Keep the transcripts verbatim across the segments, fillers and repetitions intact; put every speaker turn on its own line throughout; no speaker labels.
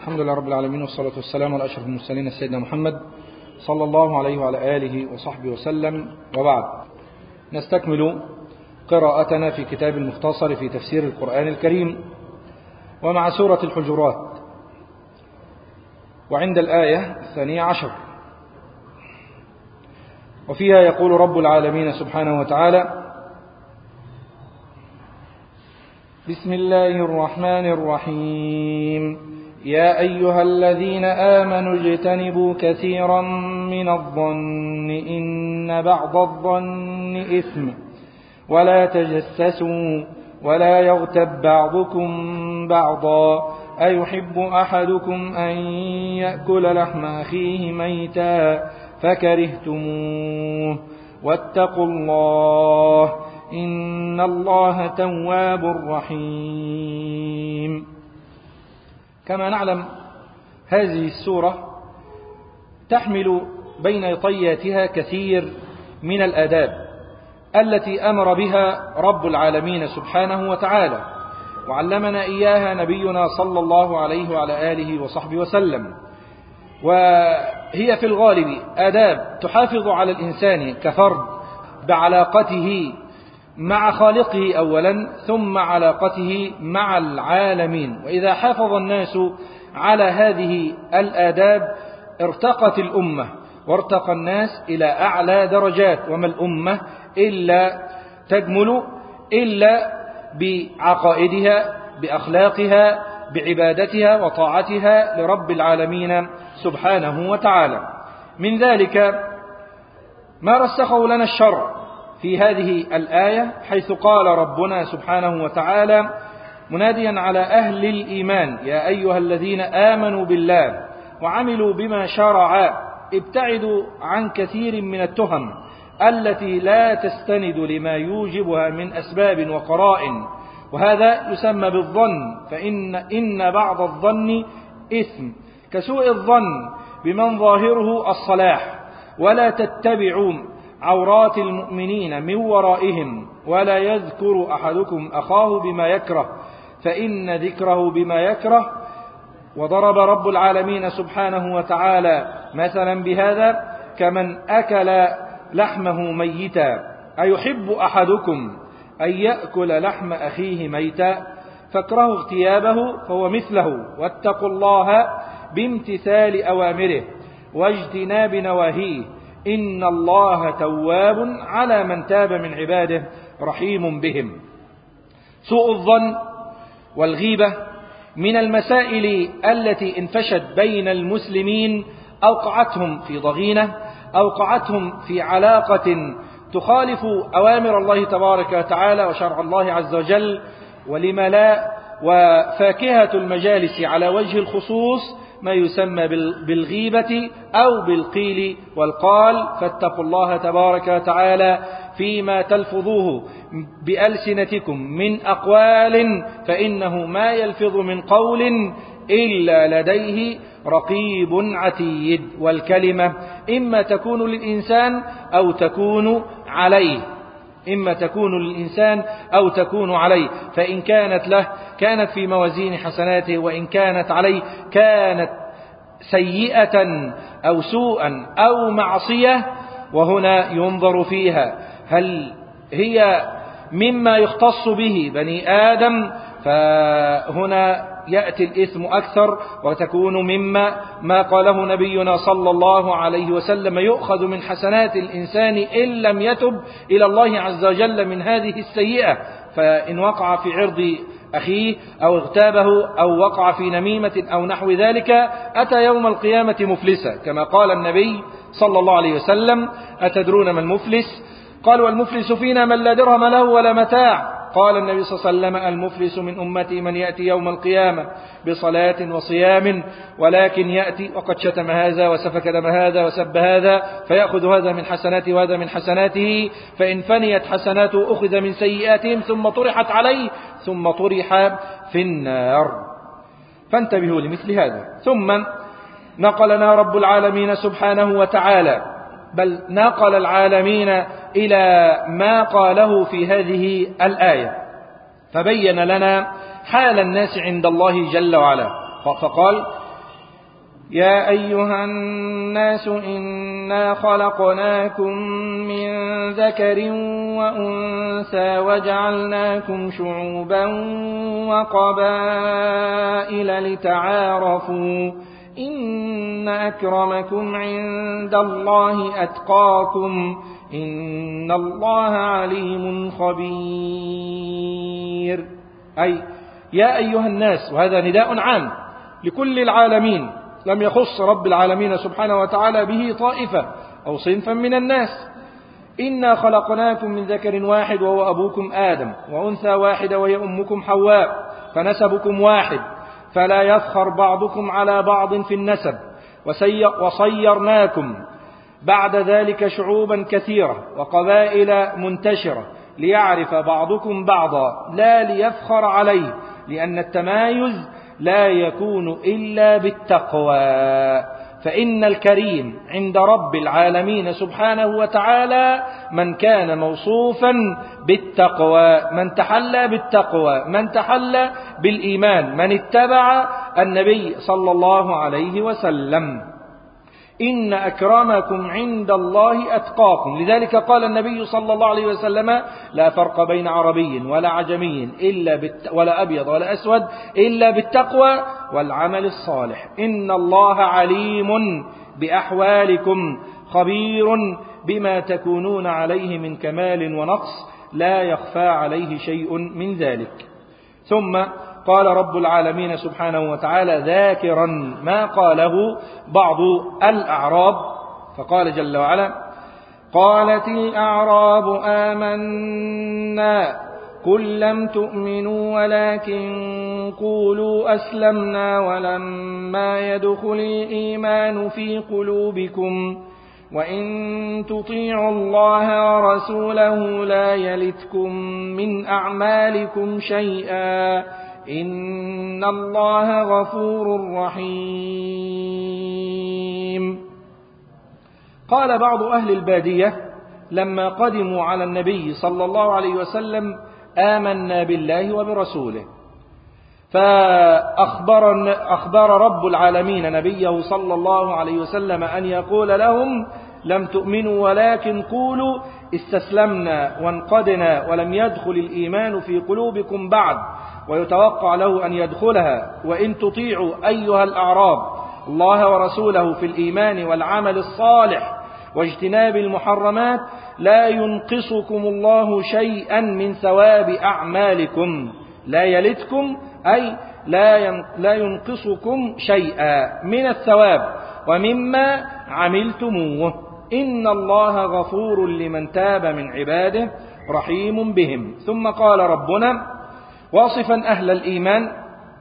الحمد لله رب العالمين، والصلاة والسلام على أشرف المرسلين سيدنا محمد صلى الله عليه وعلى آله وصحبه وسلم، وبعد. نستكمل قراءتنا في كتاب المختصر في تفسير القرآن الكريم، ومع سورة الحجرات، وعند الآية الثانية عشر، وفيها يقول رب العالمين سبحانه وتعالى: بسم الله الرحمن الرحيم. يا أيها الذين آمنوا اجتنبوا كثيرا من الظن إن بعض الظن إثم ولا تجسسوا ولا يغتب بعضكم بعضا أيحب أحدكم أن يأكل لحم أخيه ميتا فكرهتموه واتقوا الله إن الله تواب رحيم. كما نعلم، هذه السورة تحمل بين طياتها كثير من الآداب التي أمر بها رب العالمين سبحانه وتعالى، وعلمنا إياها نبينا صلى الله عليه وعلى آله وصحبه وسلم، وهي في الغالب آداب تحافظ على الإنسان كفرد بعلاقته مع خالقه أولا، ثم علاقته مع العالمين. وإذا حافظ الناس على هذه الآداب ارتقت الأمة وارتقى الناس إلى أعلى درجات، وما الأمة إلا تجمل إلا بعقائدها بأخلاقها بعبادتها وطاعتها لرب العالمين سبحانه وتعالى. من ذلك ما رسخه لنا الشرع في هذه الآية، حيث قال ربنا سبحانه وتعالى مناديا على أهل الإيمان: يا أيها الذين آمنوا بالله وعملوا بما شرع ابتعدوا عن كثير من التهم التي لا تستند لما يوجبها من أسباب وقرائن، وهذا يسمى بالظن، فإن إن بعض الظن إثم كسوء الظن بمن ظاهره الصلاح، ولا تتبعوا عورات المؤمنين من ورائهم ولا يذكر أحدكم أخاه بما يكره فإن ذكره بما يكره. وضرب رب العالمين سبحانه وتعالى مثلا بهذا كمن أكل لحمه ميتا أيحب أحدكم أن يأكل لحم أخيه ميتا فاكرهوا اغتيابه فهو مثله واتقوا الله بامتثال أوامره واجتناب نواهيه إن الله تواب على من تاب من عباده رحيم بهم. سوء الظن والغيبة من المسائل التي انفشت بين المسلمين، أوقعتهم في ضغينة، أوقعتهم في علاقة تخالف أوامر الله تبارك وتعالى وشرع الله عز وجل، ولما لا، وفاكهة المجالس على وجه الخصوص ما يسمى بالغيبة أو بالقيل والقال. فاتقوا الله تبارك وتعالى فيما تلفظوه بألسنتكم من أقوال فإنه ما يلفظ من قول إلا لديه رقيب عتيد. والكلمة إما تكون للإنسان أو تكون عليه، إما تكون للإنسان أو تكون عليه، فإن كانت له كانت في موازين حسناته، وإن كانت عليه كانت سيئة أو سوءا أو معصية. وهنا ينظر فيها هل هي مما يختص به بني آدم، فهنا يأتي الإثم أكثر، وتكون مما ما قاله نبينا صلى الله عليه وسلم: يؤخذ من حسنات الإنسان إن لم يتب إلى الله عز وجل من هذه السيئة. فإن وقع في عرض أخيه أو اغتابه أو وقع في نميمة أو نحو ذلك أتى يوم القيامة مفلسا، كما قال النبي صلى الله عليه وسلم: أتدرون ما المفلس؟ قالوا: المفلس فينا من لا درهم له ولا متاع. قال النبي صلى الله عليه وسلم: المفلس من أمتي من يأتي يوم القيامة بصلاة وصيام ولكن يأتي وقد شتم هذا وسفك دم هذا وسب هذا، فيأخذ هذا من حسناته وهذا من حسناته، فإن فنيت حسناته أخذ من سيئاتهم ثم طرحت عليه ثم طرح في النار. فانتبهوا لمثل هذا. ثم نقلنا رب العالمين سبحانه وتعالى، بل نقل العالمين إلى ما قاله في هذه الآية، فبين لنا حال الناس عند الله جل وعلا، فقال: يا أيها الناس إنا خلقناكم من ذكر وأنثى وجعلناكم شعوبا وقبائل لتعارفوا إن أكرمكم عند الله أتقاكم إن الله عليم خبير. أي يا أيها الناس، وهذا نداء عام لكل العالمين، لم يخص رب العالمين سبحانه وتعالى به طائفة أو صنفا من الناس. إنا خلقناكم من ذكر واحد وهو أبوكم آدم، وأنثى واحدة وهي أمكم حواء، فنسبكم واحد، فلا يفخر بعضكم على بعض في النسب، وصيرناكم بعد ذلك شعوبا كثيرة وقبائل منتشرة ليعرف بعضكم بعضا لا ليفخر عليه، لأن التمايز لا يكون إلا بالتقوى، فإن الكريم عند رب العالمين سبحانه وتعالى من كان موصوفا بالتقوى، من تحلى بالتقوى، من تحلى بالإيمان، من اتبع النبي صلى الله عليه وسلم. إن أكرمكم عند الله أتقاكم، لذلك قال النبي صلى الله عليه وسلم لا فرق بين عربي ولا عجمي إلا بالت... ولا أبيض ولا أسود إلا بالتقوى والعمل الصالح. إن الله عليم بأحوالكم خبير بما تكونون عليه من كمال ونقص، لا يخفى عليه شيء من ذلك. ثم قال رب العالمين سبحانه وتعالى ذاكرا ما قاله بعض الأعراب، فقال جل وعلا: قالت الأعراب آمنا قل لم تؤمنوا ولكن قولوا أسلمنا ولما يدخل الإيمان في قلوبكم وإن تطيعوا الله ورسوله لا يلتكم من أعمالكم شيئا إن الله غفور رحيم. قال بعض أهل البادية لما قدموا على النبي صلى الله عليه وسلم: آمنا بالله وبرسوله. فأخبر أخبر رب العالمين نبيه صلى الله عليه وسلم أن يقول لهم: لم تؤمنوا ولكن قولوا استسلمنا وانقدنا ولم يدخل الإيمان في قلوبكم بعد، ويتوقع له أن يدخلها. وإن تطيعوا أيها الأعراب الله ورسوله في الإيمان والعمل الصالح واجتناب المحرمات لا ينقصكم الله شيئا من ثواب أعمالكم. لا يلتكم أي لا ينقصكم شيئا من الثواب ومما عملتموه. إن الله غفور لمن تاب من عباده رحيم بهم. ثم قال ربنا واصفا أهل الإيمان: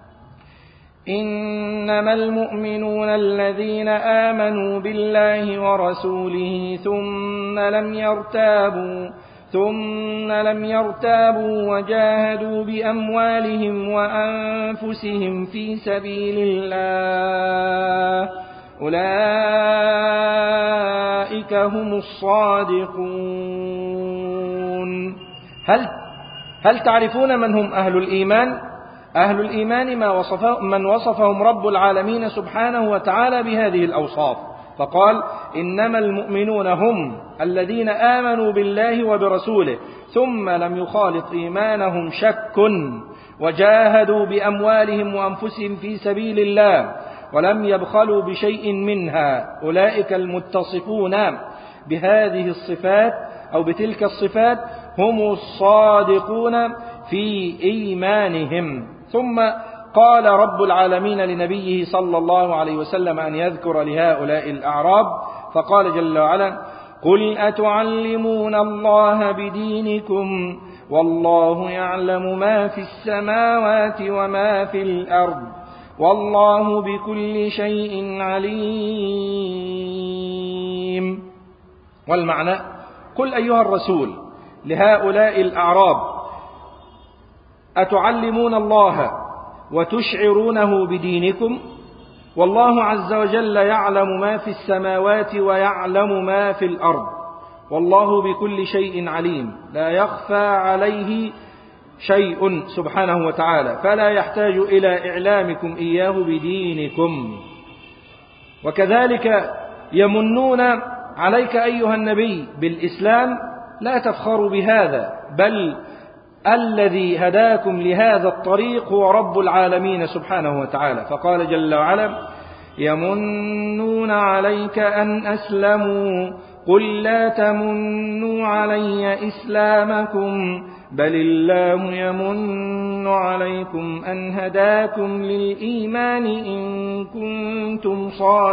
إنما المؤمنون الذين آمنوا بالله ورسوله ثم لم يرتابوا ثم لم يرتابوا وجاهدوا بأموالهم وأنفسهم في سبيل الله أولئك هم الصادقون. هل هل تعرفون من هم أهل الإيمان؟ أهل الإيمان ما وصفه من وصفهم رب العالمين سبحانه وتعالى بهذه الأوصاف، فقال: إنما المؤمنون هم الذين آمنوا بالله وبرسوله ثم لم يخالط إيمانهم شك وجاهدوا بأموالهم وأنفسهم في سبيل الله ولم يبخلوا بشيء منها أولئك المتصفون بهذه الصفات أو بتلك الصفات هم الصادقون في إيمانهم. ثم قال رب العالمين لنبيه صلى الله عليه وسلم أن يذكر لهؤلاء الأعراب، فقال جل وعلا: قل أتعلمون الله بدينكم والله يعلم ما في السماوات وما في الأرض والله بكل شيء عليم. والمعنى: قل أيها الرسول لهؤلاء الأعراب: أتعلمون الله وتشعرونه بدينكم والله عز وجل يعلم ما في السماوات ويعلم ما في الأرض والله بكل شيء عليم، لا يخفى عليه شيء سبحانه وتعالى، فلا يحتاج إلى إعلامكم إياه بدينكم. وكذلك يمنون عليك أيها النبي بالإسلام، لا تفخروا بهذا، بل الذي هداكم لهذا الطريق هو رب العالمين سبحانه وتعالى. فقال جل وعلا: يمنون عليك أن أسلموا قل لا تمنوا علي إسلامكم بل الله يمن عليكم أن هداكم للإيمان إن كنتم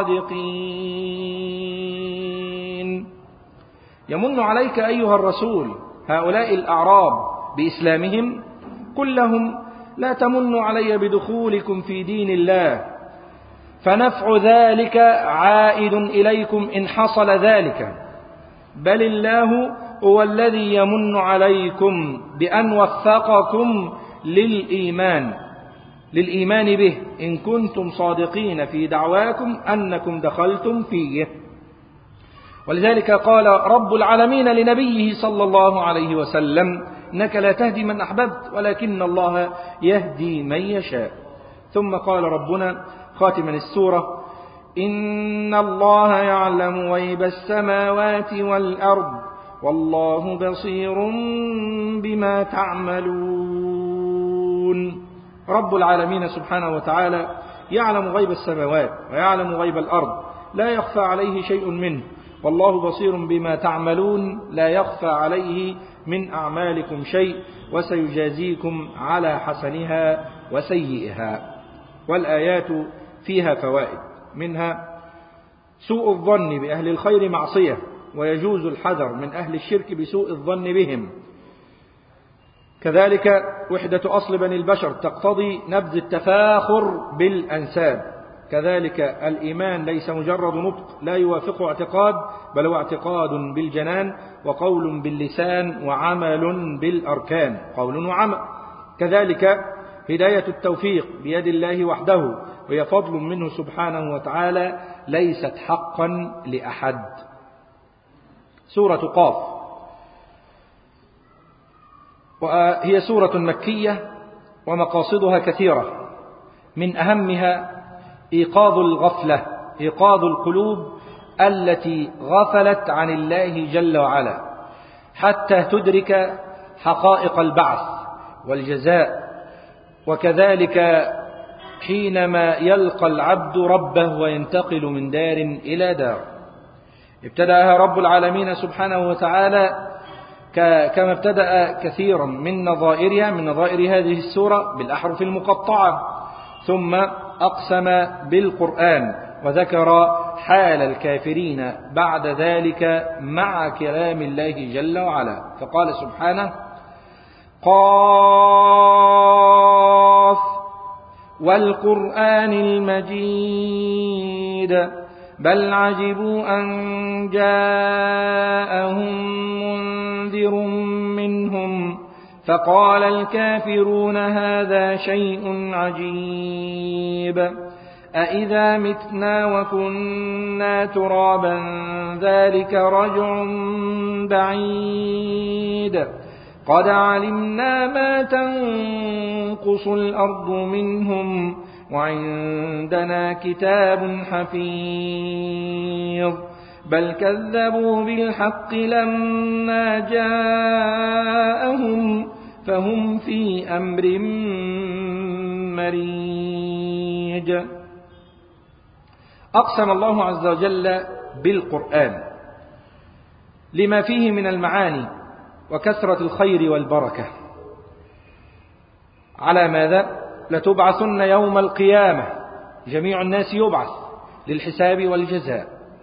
صادقين. يمن عليك أيها الرسول هؤلاء الأعراب بإسلامهم، قل لهم: لا تمنوا علي بدخولكم في دين الله، فنفع ذلك عائد إليكم إن حصل ذلك، بل الله هو الذي يمن عليكم بأن وفقكم للإيمان للإيمان به إن كنتم صادقين في دعواكم أنكم دخلتم فيه. ولذلك قال رب العالمين لنبيه صلى الله عليه وسلم: إنك لا تهدي من أحببت ولكن الله يهدي من يشاء. ثم قال ربنا خاتما السورة: إن الله يعلم غيب السماوات والأرض والله بصير بما تعملون. رب العالمين سبحانه وتعالى يعلم غيب السماوات ويعلم غيب الأرض، لا يخفى عليه شيء منه، والله بصير بما تعملون، لا يخفى عليه من أعمالكم شيء، وسيجازيكم على حسنها وسيئها. والآيات فيها فوائد، منها سوء الظن بأهل الخير معصية، ويجوز الحذر من أهل الشرك بسوء الظن بهم. كذلك وحدة أصل بني البشر تقتضي نبذ التفاخر بالأنساب. كذلك الإيمان ليس مجرد نطق لا يوافقه اعتقاد، بل هو اعتقاد بالجنان وقول باللسان وعمل بالأركان، قول وعمل. كذلك هداية التوفيق بيد الله وحده، وهي فضل منه سبحانه وتعالى، ليست حقا لأحد. سورة قاف، وهي سورة مكية ومقاصدها كثيرة، من أهمها إيقاظ الغفلة، إيقاظ القلوب التي غفلت عن الله جل وعلا، حتى تدرك حقائق البعث والجزاء. وكذلك حينما يلقى العبد ربه وينتقل من دار إلى دار. ابتدأها رب العالمين سبحانه وتعالى كما ابتدأ كثيرا من نظائرها من نظائر هذه السورة بالأحرف المقطعة، ثم أقسم بالقرآن وذكر حال الكافرين بعد ذلك مع كلام الله جل وعلا، فقال سبحانه: قاف والقرآن المجيد بل عجبوا أن جاءهم منذر منهم فقال الكافرون هذا شيء عجيب أإذا متنا وكنا ترابا ذلك رجع بعيد قد علمنا ما تنقص الأرض منهم وعندنا كتاب حفيظ بل كذبوا بالحق لما جاءهم فهم في أمر مريج. أقسم الله عز وجل بالقرآن لما فيه من المعاني وكثرة الخير والبركة. على ماذا؟ لتبعثن يوم القيامة، جميع الناس يبعث للحساب والجزاء.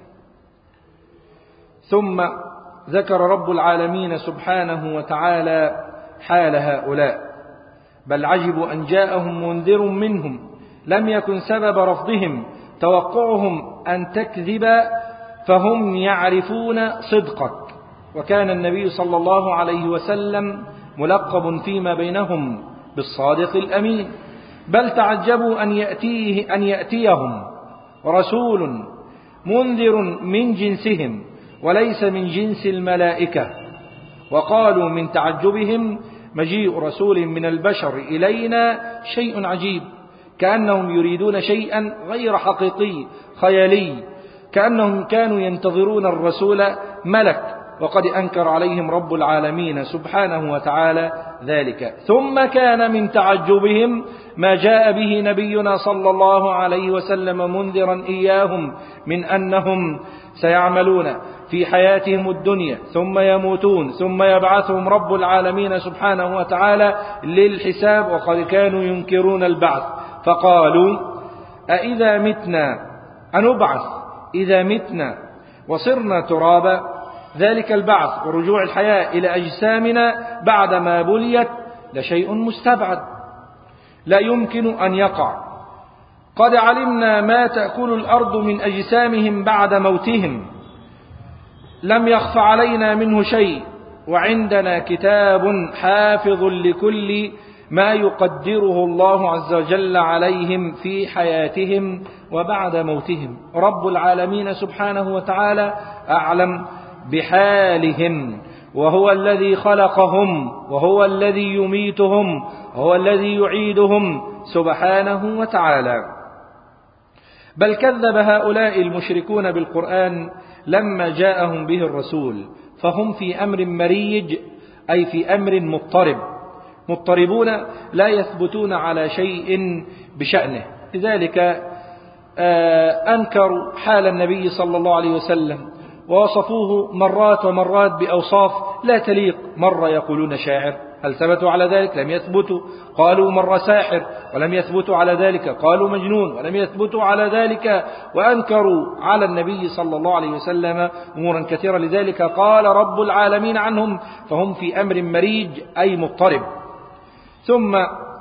ثم ذكر رب العالمين سبحانه وتعالى حال هؤلاء: بل عجبوا أن جاءهم منذر منهم، لم يكن سبب رفضهم توقعهم أن تكذب، فهم يعرفون صدقك. وكان النبي صلى الله عليه وسلم ملقب فيما بينهم بالصادق الأمين، بل تعجبوا أن يأتيه أن يأتيهم رسول منذر من جنسهم وليس من جنس الملائكة، وقالوا من تعجبهم: مجيء رسول من البشر إلينا شيء عجيب. كأنهم يريدون شيئا غير حقيقي خيالي، كأنهم كانوا ينتظرون الرسول ملك، وقد أنكر عليهم رب العالمين سبحانه وتعالى ذلك. ثم كان من تعجبهم ما جاء به نبينا صلى الله عليه وسلم منذرا إياهم من أنهم سيعملون في حياتهم الدنيا ثم يموتون ثم يبعثهم رب العالمين سبحانه وتعالى للحساب، وقد كانوا ينكرون البعث. فقالوا: أإذا متنا أنبعث إذا متنا وصرنا ترابا؟ ذلك البعث ورجوع الحياة إلى أجسامنا بعدما بليت لشيء مستبعد لا يمكن أن يقع. قد علمنا ما تأكل الأرض من أجسامهم بعد موتهم، لم يخف علينا منه شيء، وعندنا كتاب حافظ لكل ما يقدره الله عز وجل عليهم في حياتهم وبعد موتهم. رب العالمين سبحانه وتعالى أعلم بحالهم، وهو الذي خلقهم، وهو الذي يميتهم، وهو الذي يعيدهم سبحانه وتعالى. بل كذب هؤلاء المشركون بالقرآن لما جاءهم به الرسول، فهم في أمر مريج، أي في أمر مضطرب، مضطربون لا يثبتون على شيء بشأنه. لذلك أنكروا حال النبي صلى الله عليه وسلم ووصفوه مرات ومرات بأوصاف لا تليق. مرة يقولون شاعر، هل ثبتوا على ذلك؟ لم يثبتوا. قالوا مرة ساحر، ولم يثبتوا على ذلك. قالوا مجنون، ولم يثبتوا على ذلك. وأنكروا على النبي صلى الله عليه وسلم أمورا كثيرة. لذلك قال رب العالمين عنهم: فهم في أمر مريج، أي مضطرب. ثم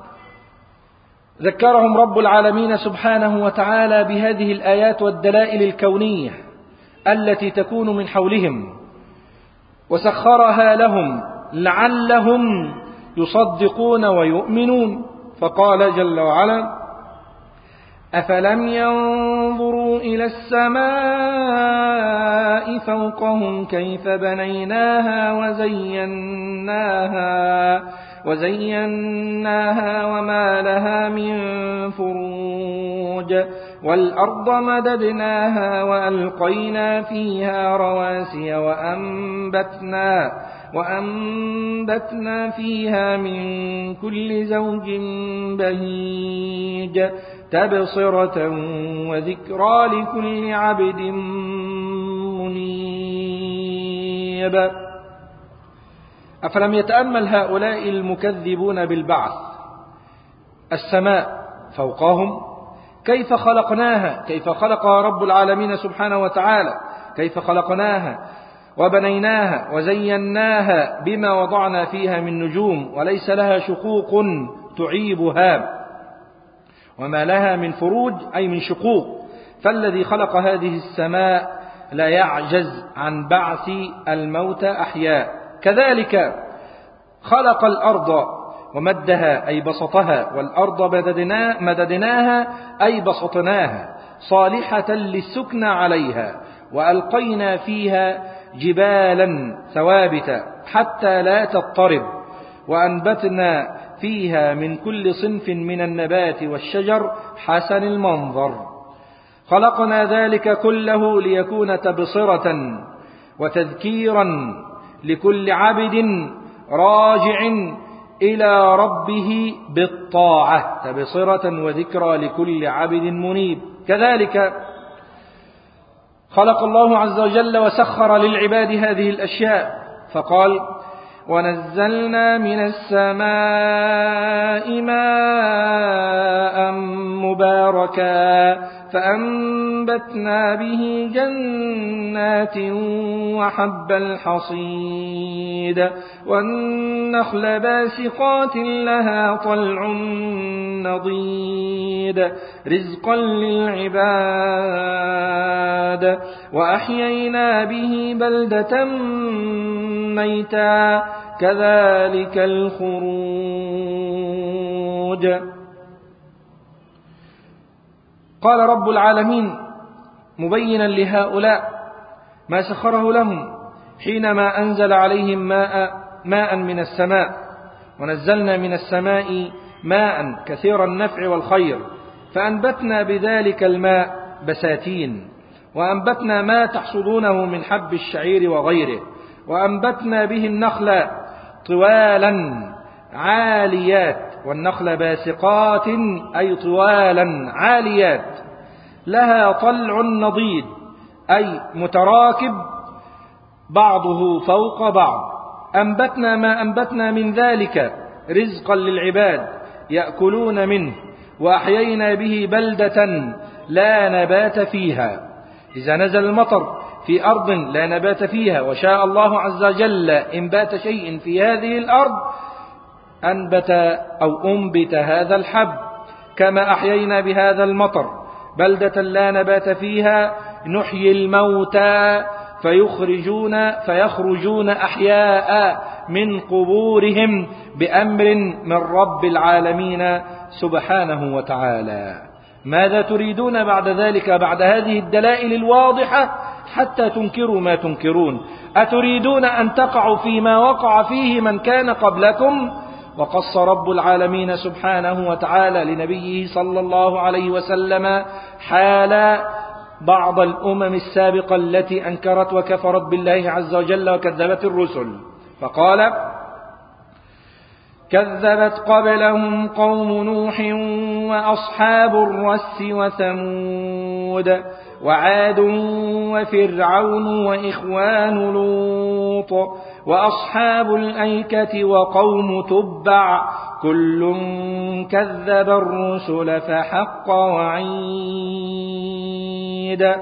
ذكرهم رب العالمين سبحانه وتعالى بهذه الآيات والدلائل الكونية التي تكون من حولهم، وسخرها لهم لعلهم يصدقون ويؤمنون. فقال جل وعلا: أفلم ينظروا إلى السماء فوقهم كيف بنيناها وزيناها وزيناها وما لها من فروج، والأرض مددناها وألقينا فيها رواسي وأنبتنا وأنبتنا فيها من كل زوج بهيج تبصرة وذكرى لكل عبد منيب. أفلم يتأمل هؤلاء المكذبون بالبعث السماء فوقهم كيف خلقناها، كيف خلقها رب العالمين سبحانه وتعالى، كيف خلقناها وبنيناها وزيناها بما وضعنا فيها من نجوم وليس لها شقوق تعيبها وما لها من فروج أي من شقوق. فالذي خلق هذه السماء لا يعجز عن بعث الموتى أحياء. كذلك خلق الأرض ومدها أي بسطها، والأرض مددنا مددناها أي بسطناها صالحة للسكن عليها، وألقينا فيها جبالا ثوابت حتى لا تضطرب، وأنبتنا فيها من كل صنف من النبات والشجر حسن المنظر. خلقنا ذلك كله ليكون تبصرة وتذكيرا لكل عبد راجع إلى ربه بالطاعة، تبصرة وذكرى لكل عبد منيب. كذلك خلق الله عز وجل وسخر للعباد هذه الأشياء، فقال: ونزلنا من السماء ماء مباركا فأنبتنا به جنات وحب الحصيد والنخل باسقات لها طلع نضيد رزقا للعباد وأحيينا به بلدة ميتا كذلك الخروج. قال رب العالمين مبينا لهؤلاء ما سخره لهم حينما أنزل عليهم ماء, ماء من السماء: ونزلنا من السماء ماء كثير النفع والخير فأنبتنا بذلك الماء بساتين، وأنبتنا ما تحصدونه من حب الشعير وغيره، وأنبتنا به النخل طوالا عاليات، والنخل باسقات أي طوالا عاليات، لها طلع نضيد أي متراكب بعضه فوق بعض. أنبتنا ما أنبتنا من ذلك رزقا للعباد يأكلون منه، وأحيينا به بلدة لا نبات فيها. إذا نزل المطر في أرض لا نبات فيها وشاء الله عز وجل إنبات شيء في هذه الأرض، أنبت أو أنبت هذا الحب. كما أحيينا بهذا المطر بلدة لا نبات فيها، نحيي الموتى فيخرجون, فيخرجون أحياء من قبورهم بأمر من رب العالمين سبحانه وتعالى. ماذا تريدون بعد ذلك، بعد هذه الدلائل الواضحة، حتى تنكروا ما تنكرون؟ أتريدون أن تقعوا فيما وقع فيه من كان قبلكم؟ وقص رب العالمين سبحانه وتعالى لنبيه صلى الله عليه وسلم حال بعض الأمم السابقة التي أنكرت وكفرت بالله عز وجل وكذبت الرسل، فقال: كذبت قبلهم قوم نوح وأصحاب الرس وثمود وعاد وفرعون وإخوان لوط وأصحاب الأيكة وقوم تبع، كل كذب الرسل فحق وعيد.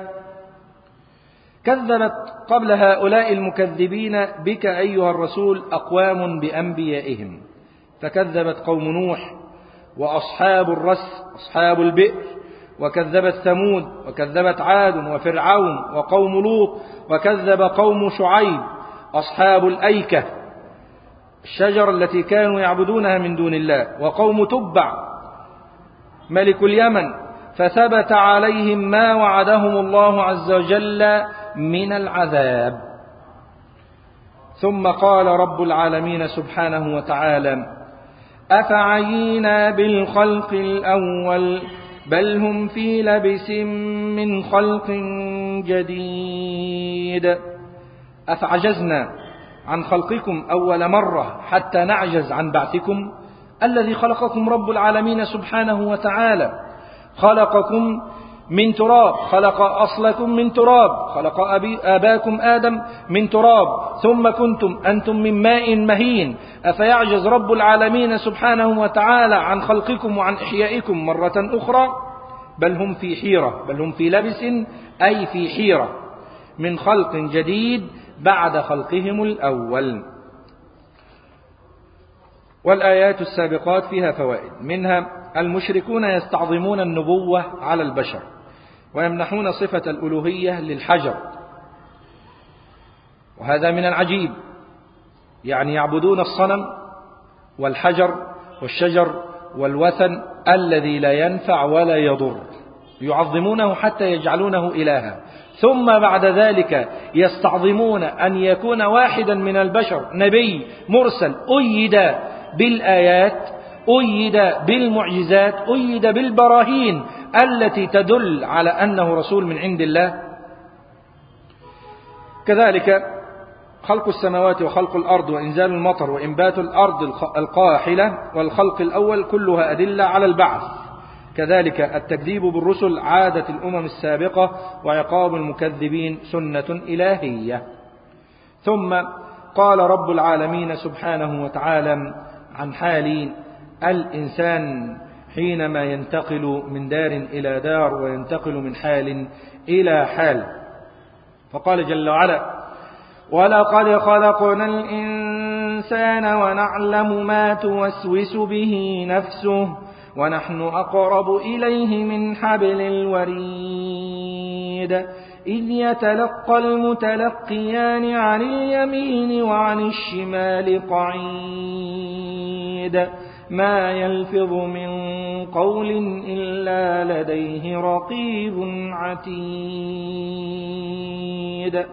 كذبت قبل هؤلاء المكذبين بك أيها الرسول أقوام بأنبيائهم، فكذبت قوم نوح وأصحاب الرس أصحاب البئر، وكذبت ثمود، وكذبت عاد وفرعون وقوم لوط، وكذب قوم شعيب أصحاب الأيكة الشجر التي كانوا يعبدونها من دون الله، وقوم تبع ملك اليمن، فثبت عليهم ما وعدهم الله عز وجل من العذاب. ثم قال رب العالمين سبحانه وتعالى: أفعينا بالخلق الأول بل هم في لبس من خلق جديد. أفعجزنا عن خلقكم أول مرة حتى نعجز عن بعثكم؟ الذي خلقكم رب العالمين سبحانه وتعالى، خلقكم من تراب، خلق أصلكم من تراب، خلق أبي آباكم آدم من تراب، ثم كنتم أنتم من ماء مهين. أفيعجز رب العالمين سبحانه وتعالى عن خلقكم وعن إحيائكم مرة أخرى؟ بل هم في حيرة، بل هم في لبس أي في حيرة من خلق جديد بعد خلقهم الأول. والآيات السابقات فيها فوائد، منها: المشركون يستعظمون النبوة على البشر ويمنحون صفة الألوهية للحجر، وهذا من العجيب، يعني يعبدون الصنم والحجر والشجر والوثن الذي لا ينفع ولا يضر، يعظمونه حتى يجعلونه إلها، ثم بعد ذلك يستعظمون أن يكون واحدا من البشر نبي مرسل أيد بالآيات، أيد بالمعجزات، أيد بالبراهين التي تدل على أنه رسول من عند الله. كذلك خلق السماوات وخلق الأرض وإنزال المطر وإنبات الأرض القاحلة والخلق الأول كلها أدلة على البعث. كذلك التكذيب بالرسل عادة الأمم السابقة، وعقاب المكذبين سنة إلهية. ثم قال رب العالمين سبحانه وتعالى عن حال الإنسان حينما ينتقل من دار إلى دار وينتقل من حال إلى حال، فقال جل وعلا: ولقد خلقنا الإنسان ونعلم ما توسوس به نفسه ونحن أقرب إليه من حبل الوريد إذ يتلقى المتلقيان عن اليمين وعن الشمال قعيد ما يلفظ من قول إلا لديه رقيب عتيد.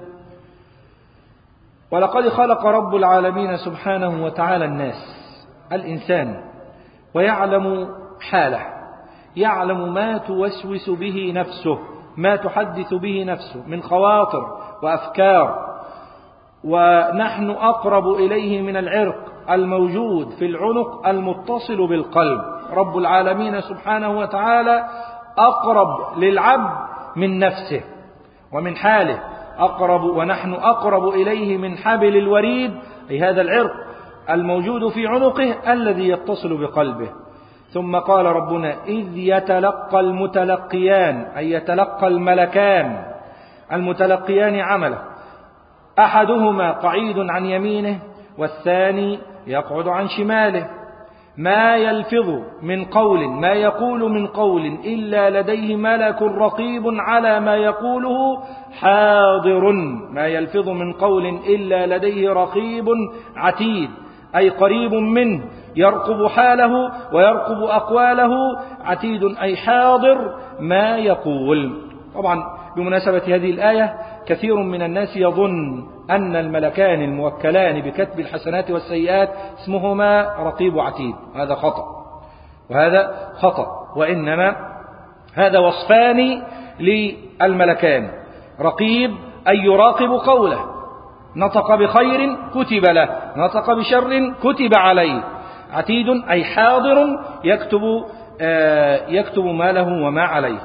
ولقد خلق رب العالمين سبحانه وتعالى الناس الإنسان ويعلم حاله، يعلم ما توسوس به نفسه، ما تحدث به نفسه من خواطر وأفكار، ونحن أقرب إليه من العرق الموجود في العنق المتصل بالقلب. رب العالمين سبحانه وتعالى أقرب للعبد من نفسه ومن حاله، أقرب ونحن أقرب إليه من حبل الوريد، أي هذا العرق الموجود في عنقه الذي يتصل بقلبه. ثم قال ربنا: إذ يتلقى المتلقيان، أي يتلقى الملكان المتلقيان عمله، أحدهما قعيد عن يمينه والثاني يقعد عن شماله، ما يلفظ من قول ما يقول من قول إلا لديه ملك رقيب على ما يقوله حاضر. ما يلفظ من قول إلا لديه رقيب عتيد، أي قريب منه يرقب حاله ويرقب أقواله، عتيد أي حاضر ما يقول. طبعا بمناسبة هذه الآية كثير من الناس يظن أن الملكان الموكلان بكتب الحسنات والسيئات اسمهما رقيب وعتيد. هذا خطأ وهذا خطأ، وإنما هذا وصفان للملكان: رقيب أي يراقب قوله، نطق بخير كتب له، نطق بشر كتب عليه. عتيد أي حاضر يكتب آه يكتب ما له وما عليه.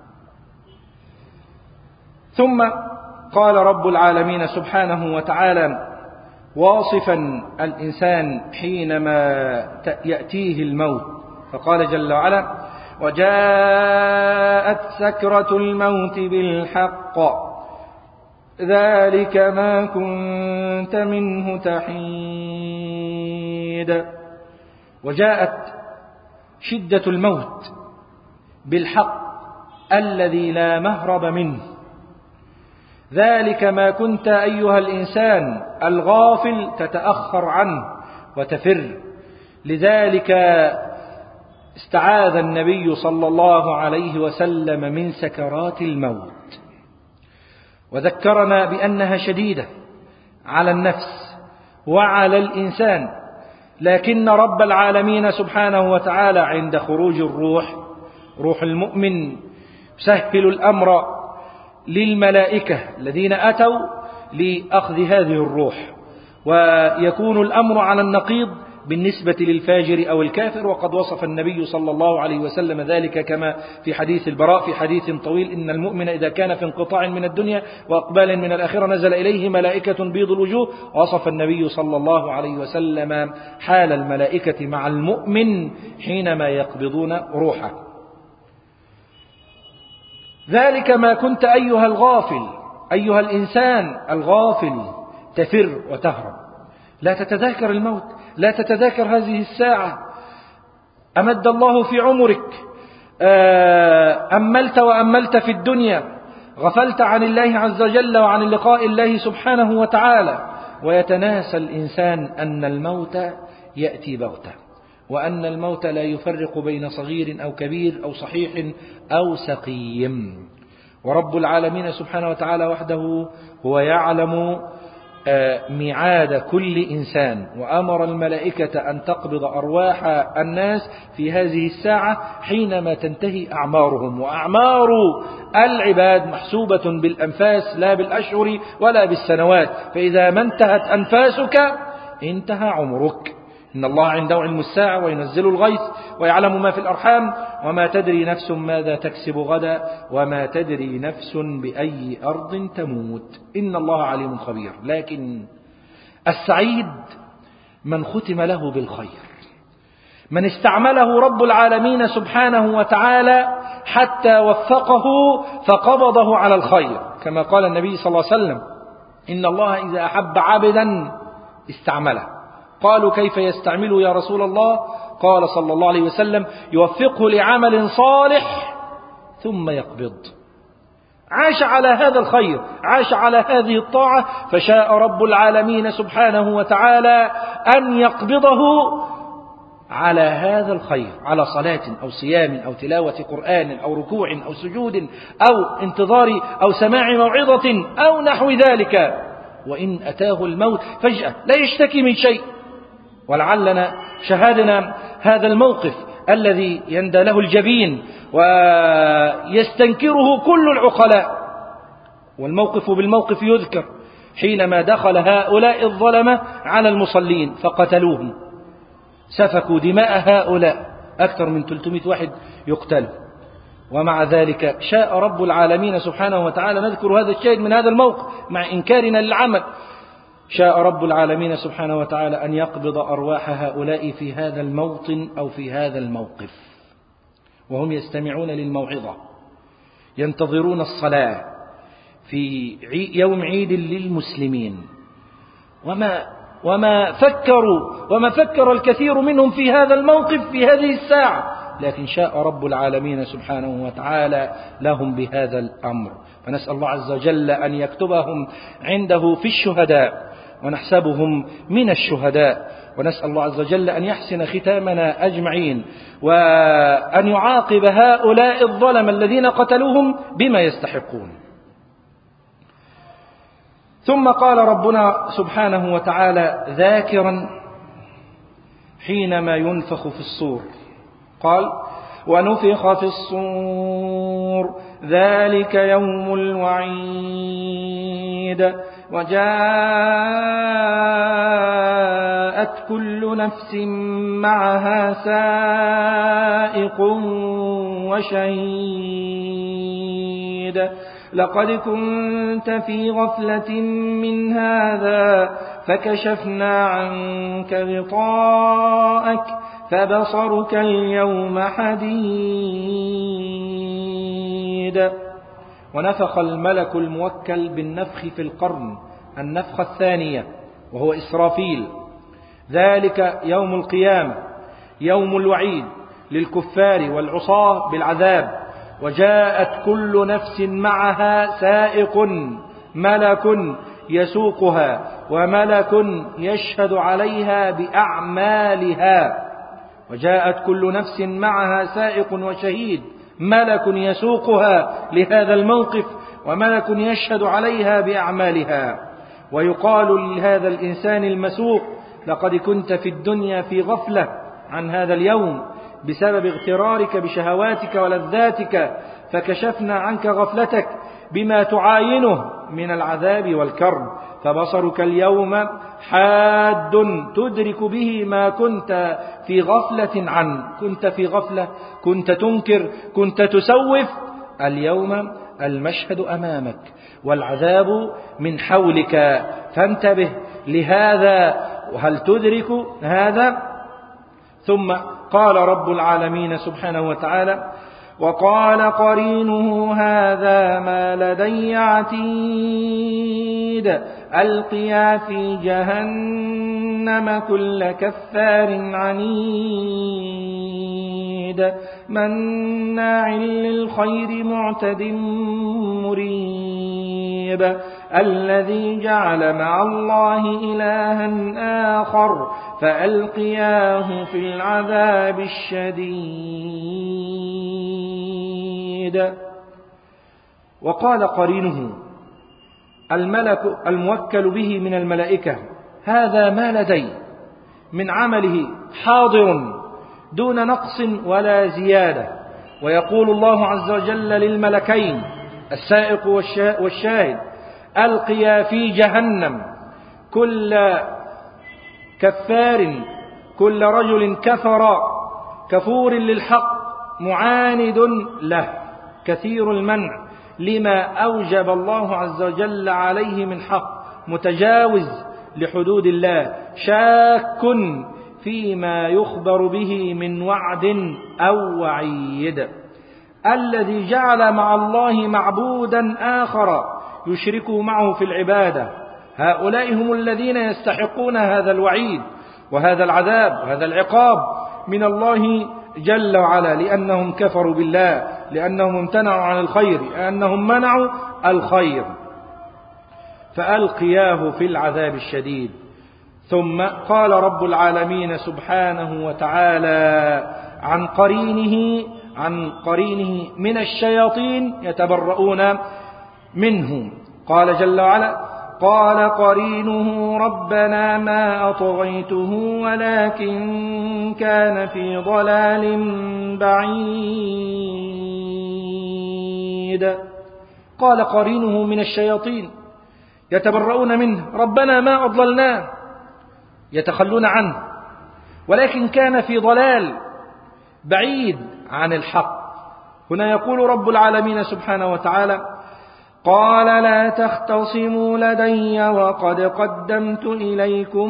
ثم قال رب العالمين سبحانه وتعالى واصفا الإنسان حينما يأتيه الموت، فقال جل وعلا: وجاءت سكرة الموت بالحق ذلك ما كنت منه تحيد. وجاءت شدة الموت بالحق الذي لا مهرب منه، ذلك ما كنت أيها الإنسان الغافل تتأخر عنه وتفر. لذلك استعاذ النبي صلى الله عليه وسلم من سكرات الموت، وذكرنا بأنها شديدة على النفس وعلى الإنسان، لكن رب العالمين سبحانه وتعالى عند خروج الروح، روح المؤمن، يسهل الأمر للملائكة الذين أتوا لأخذ هذه الروح، ويكون الأمر على النقيض بالنسبة للفاجر أو الكافر. وقد وصف النبي صلى الله عليه وسلم ذلك كما في حديث البراء في حديث طويل: إن المؤمن إذا كان في انقطاع من الدنيا وأقبال من الآخرة نزل إليه ملائكة بيض الوجوه. وصف النبي صلى الله عليه وسلم حال الملائكة مع المؤمن حينما يقبضون روحه. ذلك ما كنت أيها الغافل، أيها الإنسان الغافل، تفر وتهرب، لا تتذاكر الموت، لا تتذاكر هذه الساعة. أمد الله في عمرك، أملت وأملت في الدنيا، غفلت عن الله عز وجل وعن لقاء الله سبحانه وتعالى، ويتناسى الإنسان أن الموت يأتي بغتة، وأن الموت لا يفرق بين صغير أو كبير أو صحيح أو سقيم. ورب العالمين سبحانه وتعالى وحده هو يعلم ميعاد كل إنسان، وأمر الملائكة أن تقبض أرواح الناس في هذه الساعة حينما تنتهي أعمارهم. وأعمار العباد محسوبة بالأنفاس لا بالأشهر ولا بالسنوات، فإذا ما انتهت أنفاسك انتهى عمرك. إن الله عنده علم الساعة وينزل الغيث ويعلم ما في الأرحام وما تدري نفس ماذا تكسب غدا وما تدري نفس بأي أرض تموت، إن الله عليم خبير. لكن السعيد من ختم له بالخير، من استعمله رب العالمين سبحانه وتعالى حتى وفقه فقبضه على الخير، كما قال النبي صلى الله عليه وسلم: إن الله إذا أحب عبدا استعمله. قالوا: كيف يستعمله يا رسول الله؟ قال صلى الله عليه وسلم: يوفقه لعمل صالح ثم يقبض. عاش على هذا الخير، عاش على هذه الطاعة، فشاء رب العالمين سبحانه وتعالى أن يقبضه على هذا الخير، على صلاة أو صيام أو تلاوة قرآن أو ركوع أو سجود أو انتظار أو سماع موعظة أو نحو ذلك. وإن أتاه الموت فجأة لا يشتكي من شيء. ولعلنا شاهدنا هذا الموقف الذي يندى له الجبين ويستنكره كل العقلاء. والموقف بالموقف يذكر حينما دخل هؤلاء الظلمة على المصلين فقتلوهم، سفكوا دماء هؤلاء، أكثر من ثلاثمائة واحد يقتل. ومع ذلك شاء رب العالمين سبحانه وتعالى، نذكر هذا الشيء من هذا الموقف مع إنكارنا للعمل، شاء رب العالمين سبحانه وتعالى أن يقبض أرواح هؤلاء في هذا الموطن أو في هذا الموقف، وهم يستمعون للموعظة، ينتظرون الصلاة في يوم عيد للمسلمين. وما وما فكروا وما فكر الكثير منهم في هذا الموقف في هذه الساعة، لكن شاء رب العالمين سبحانه وتعالى لهم بهذا الأمر. فنسأل الله عز وجل أن يكتبهم عنده في الشهداء ونحسبهم من الشهداء، ونسأل الله عز وجل أن يحسن ختامنا أجمعين، وأن يعاقب هؤلاء الظلم الذين قتلوهم بما يستحقون. ثم قال ربنا سبحانه وتعالى ذاكرا حينما ينفخ في الصور، قال ونفخ في الصور ذلك يوم الوعيد وجاءت كل نفس معها سائق وشهيد لقد كنت في غفلة من هذا فكشفنا عنك غطاءك فبصرك اليوم حديد. ونفخ الملك الموكل بالنفخ في القرن النفخة الثانية وهو إسرافيل. ذلك يوم القيامة، يوم الوعيد للكفار والعصاة بالعذاب. وجاءت كل نفس معها سائق، ملك يسوقها وملك يشهد عليها بأعمالها. وجاءت كل نفس معها سائق وشهيد، ملك يسوقها لهذا الموقف وملك يشهد عليها بأعمالها. ويقال لهذا الإنسان المسوق لقد كنت في الدنيا في غفلة عن هذا اليوم بسبب اغترارك بشهواتك ولذاتك، فكشفنا عنك غفلتك بما تعاينه من العذاب والكرب، فبصرك اليوم حاد تدرك به ما كنت في غفلة عنه. كنت في غفلة، كنت تنكر، كنت تسوف، اليوم المشهد أمامك والعذاب من حولك، فانتبه لهذا. وهل تدرك هذا؟ ثم قال رب العالمين سبحانه وتعالى وقال قرينه هذا ما لدي عتيد ألقيا في جهنم كل كفار عنيد مناع للخير معتد مريب الذي جعل مع الله إلها آخر فألقياه في العذاب الشديد. وقال قرينه الملك الموكل به من الملائكة هذا ما لدي من عمله حاضر دون نقص ولا زيادة. ويقول الله عز وجل للملكين السائق والشاهد ألقيا في جهنم كل كفار، كل رجل كفر كفور للحق معاند له كثير المنع لما أوجب الله عز وجل عليه من حق، متجاوز لحدود الله، شاك فيما يخبر به من وعد أو وعيد. الذي جعل مع الله معبودا آخر يشركوا معه في العبادة، هؤلاء هم الذين يستحقون هذا الوعيد وهذا العذاب وهذا العقاب من الله جل وعلا، لأنهم كفروا بالله، لأنهم امتنعوا عن الخير، لأنهم منعوا الخير، فألقياه في العذاب الشديد. ثم قال رب العالمين سبحانه وتعالى عن قرينه عن قرينه من الشياطين يتبرؤون منهم، قال جل وعلا قال قرينه ربنا ما أطغيته ولكن كان في ضلال بعيد. قال قرينه من الشياطين يتبرؤون منه ربنا ما أضللناه، يتخلون عنه، ولكن كان في ضلال بعيد عن الحق. هنا يقول رب العالمين سبحانه وتعالى قال لا تختصموا لدي وقد قدمت إليكم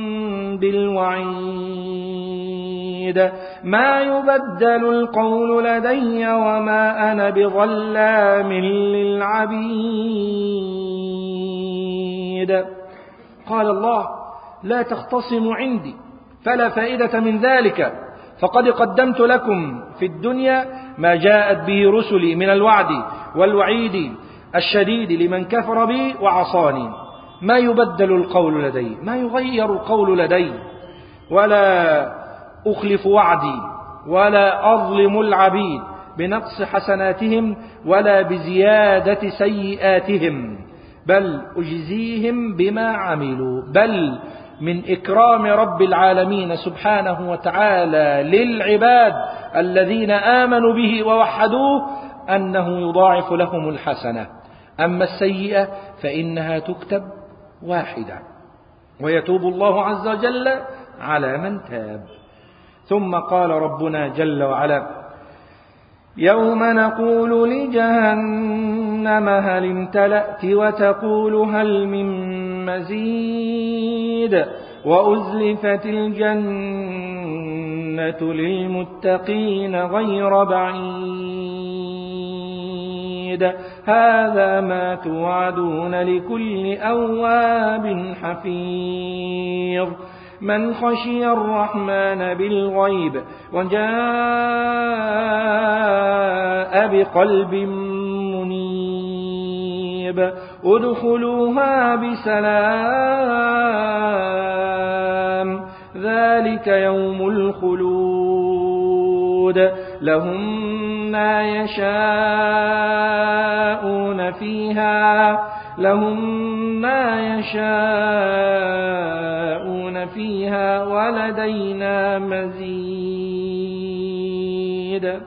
بالوعيد ما يبدل القول لدي وما أنا بظلام للعبيد. قال الله لا تختصموا عندي فلا فائدة من ذلك، فقد قدمت لكم في الدنيا ما جاءت به رسلي من الوعد والوعيد الشديد لمن كفر بي وعصاني. ما يبدل القول لدي، ما يغير القول لدي، ولا أخلف وعدي ولا أظلم العبيد بنقص حسناتهم ولا بزيادة سيئاتهم، بل أجزيهم بما عملوا. بل من إكرام رب العالمين سبحانه وتعالى للعباد الذين آمنوا به ووحدوه أنه يضاعف لهم الحسنة، أما السيئة فإنها تكتب واحدة ويتوب الله عز وجل على من تاب. ثم قال ربنا جل وعلا يوم نقول لجهنم هل امتلأت وتقول هل من مزيد وأزلفت الجنة للمتقين غير بعيد هذا ما توعدون لكل أواب حفيظ من خشي الرحمن بالغيب وجاء بقلب منيب ادخلوها بسلام ذلك يوم الخلود لهم ما يشاءون فيها لهم ما يشاءون فيها ولدينا مزيد.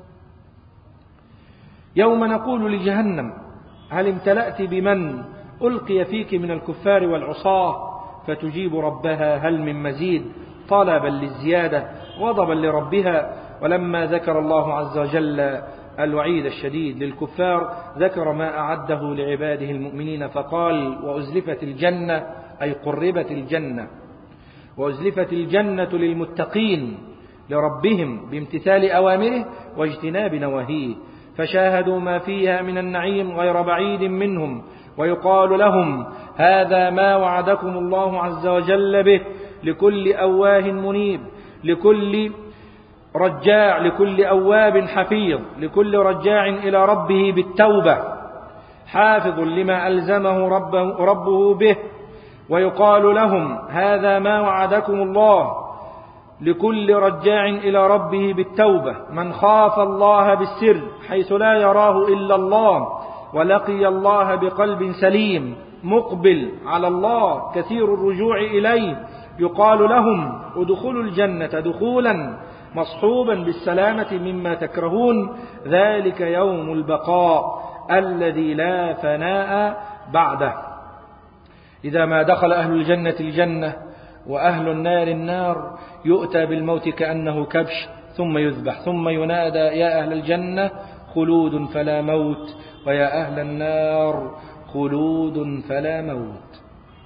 يوم نقول لجهنم هل امتلأت بمن ألقي فيك من الكفار والعصاة فتجيب ربها هل من مزيد طلبا للزيادة غضبا لربها. ولما ذكر الله عز وجل الوعيد الشديد للكفار ذكر ما أعده لعباده المؤمنين فقال وأزلفت الجنة أي قربت الجنة وأزلفت الجنة للمتقين لربهم بامتثال أوامره واجتناب نواهيه فشاهدوا ما فيها من النعيم غير بعيد منهم ويقال لهم هذا ما وعدكم الله عز وجل به لكل أواه منيب لكل رجاع لكل أواب حفيظ لكل رجاع إلى ربه بالتوبة حافظ لما ألزمه ربه, ربه به. ويقال لهم هذا ما وعدكم الله لكل رجاع إلى ربه بالتوبة من خاف الله بالسر حيث لا يراه إلا الله ولقي الله بقلب سليم مقبل على الله كثير الرجوع إليه يقال لهم ادخلوا الجنة دخولا مصحوبا بالسلامة مما تكرهون ذلك يوم البقاء الذي لا فناء بعده. إذا ما دخل أهل الجنة الجنة وأهل النار النار يؤتى بالموت كأنه كبش ثم يذبح ثم ينادى يا أهل الجنة خلود فلا موت ويا أهل النار خلود فلا موت.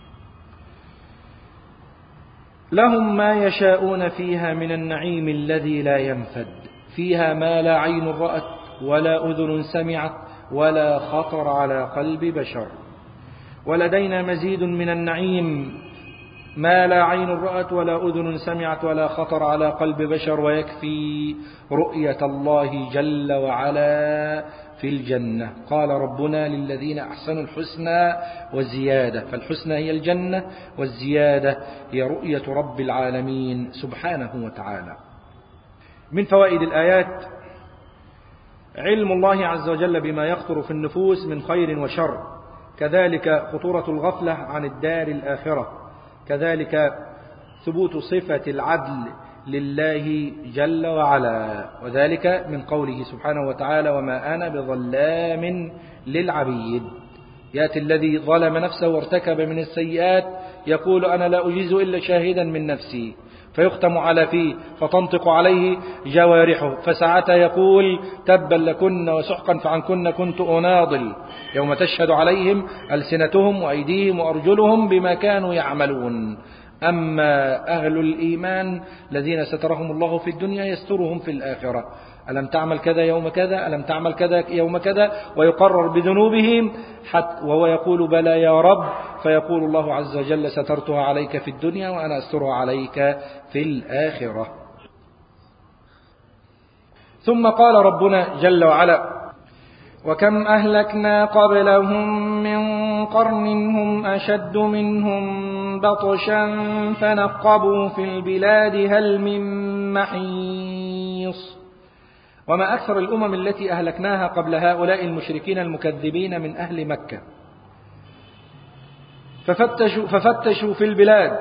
لهم ما يشاءون فيها من النعيم الذي لا ينفد فيها ما لا عين رأت ولا أذن سمعت ولا خطر على قلب بشر. ولدينا مزيد من النعيم ما لا عين رأت ولا أذن سمعت ولا خطر على قلب بشر ويكفي رؤية الله جل وعلا في الجنة. قال ربنا للذين أحسنوا الحسنى والزيادة فالحسنى هي الجنة والزيادة هي رؤية رب العالمين سبحانه وتعالى. من فوائد الآيات علم الله عز وجل بما يخطر في النفوس من خير وشر كذلك خطورة الغفلة عن الدار الآخرة، كذلك ثبوت صفة العدل لله جل وعلا، وذلك من قوله سبحانه وتعالى: وما أنا بظلام للعبيد. يأتي الذي ظلم نفسه وارتكب من السيئات يقول: أنا لا أجيز إلا شاهدا من نفسي، فيختم على فيه فتنطق عليه جوارحه، فساعتها يقول: تبا لكن وسحقا فعنكن كنت أناضل، يوم تشهد عليهم ألسنتهم وأيديهم وأرجلهم بما كانوا يعملون. أما أهل الإيمان الذين سترهم الله في الدنيا يسترهم في الآخرة. ألم تعمل كذا يوم كذا، ألم تعمل كذا يوم كذا، ويقرر بذنوبهم حتى وهو يقول: بلى يا رب، فيقول الله عز وجل: سترتها عليك في الدنيا وأنا أسترها عليك في الآخرة. ثم قال ربنا جل وعلا: وكم أهلكنا قبلهم من قرن هم أشد منهم بطشا فنقبوا في البلاد هل من محيص. وما أكثر الأمم التي أهلكناها قبل هؤلاء المشركين المكذبين من أهل مكة. ففتشوا, ففتشوا في البلاد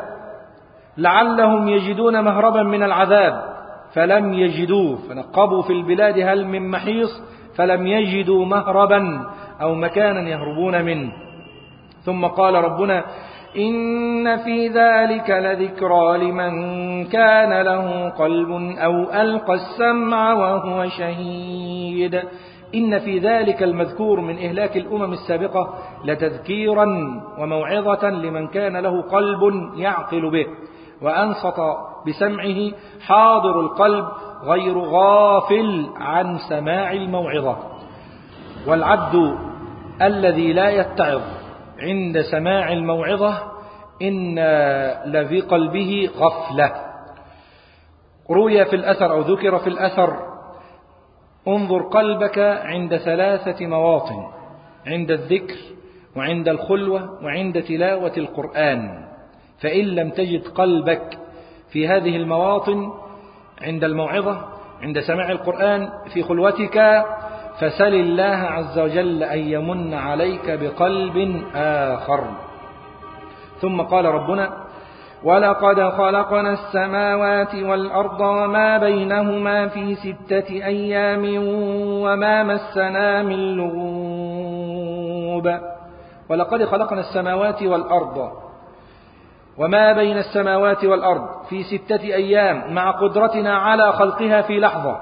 لعلهم يجدون مهربا من العذاب فلم يجدوه، فنقبوا في البلاد هل من محيص فلم يجدوا مهربا أو مكانا يهربون منه. ثم قال ربنا: إن في ذلك لذكرى لمن كان له قلب أو ألقى السمع وهو شهيد. إن في ذلك المذكور من إهلاك الأمم السابقة لتذكيرا وموعظة لمن كان له قلب يعقل به وأنصت بسمعه حاضر القلب غير غافل عن سماع الموعظة. والعبد الذي لا يتعظ عند سماع الموعظة إن لفي قلبه غفلة. روي في الأثر أو ذكر في الأثر: انظر قلبك عند ثلاثة مواطن: عند الذكر وعند الخلوة وعند تلاوة القرآن، فإن لم تجد قلبك في هذه المواطن عند الموعظة، عند سماع القرآن، في خلوتك، فسل الله عز وجل أن يمن عليك بقلب آخر. ثم قال ربنا: ولقد خلقنا السماوات والأرض وما بينهما في ستة أيام وما مسنا من لغوب. ولقد خلقنا السماوات والأرض وما بين السماوات والأرض في ستة أيام، مع قدرتنا على خلقها في لحظة،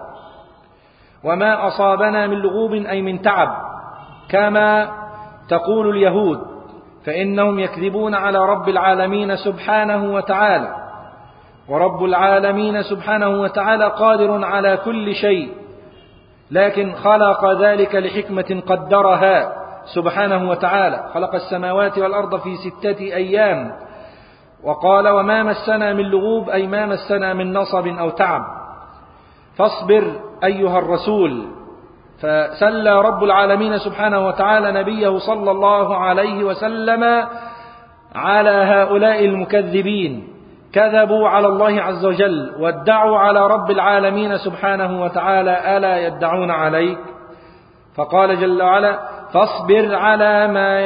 وما أصابنا من لغوب أي من تعب كما تقول اليهود، فإنهم يكذبون على رب العالمين سبحانه وتعالى، ورب العالمين سبحانه وتعالى قادر على كل شيء، لكن خلق ذلك لحكمة قدرها سبحانه وتعالى. خلق السماوات والأرض في ستة أيام، وقال: وما مسنا من لغوب أي ما مسنا من نصب أو تعب. فاصبر أيها الرسول. فسلى رب العالمين سبحانه وتعالى نبيه صلى الله عليه وسلم على هؤلاء المكذبين، كذبوا على الله عز وجل وادعوا على رب العالمين سبحانه وتعالى: ألا يدعون عليك؟ فقال جل وعلا: فاصبر على ما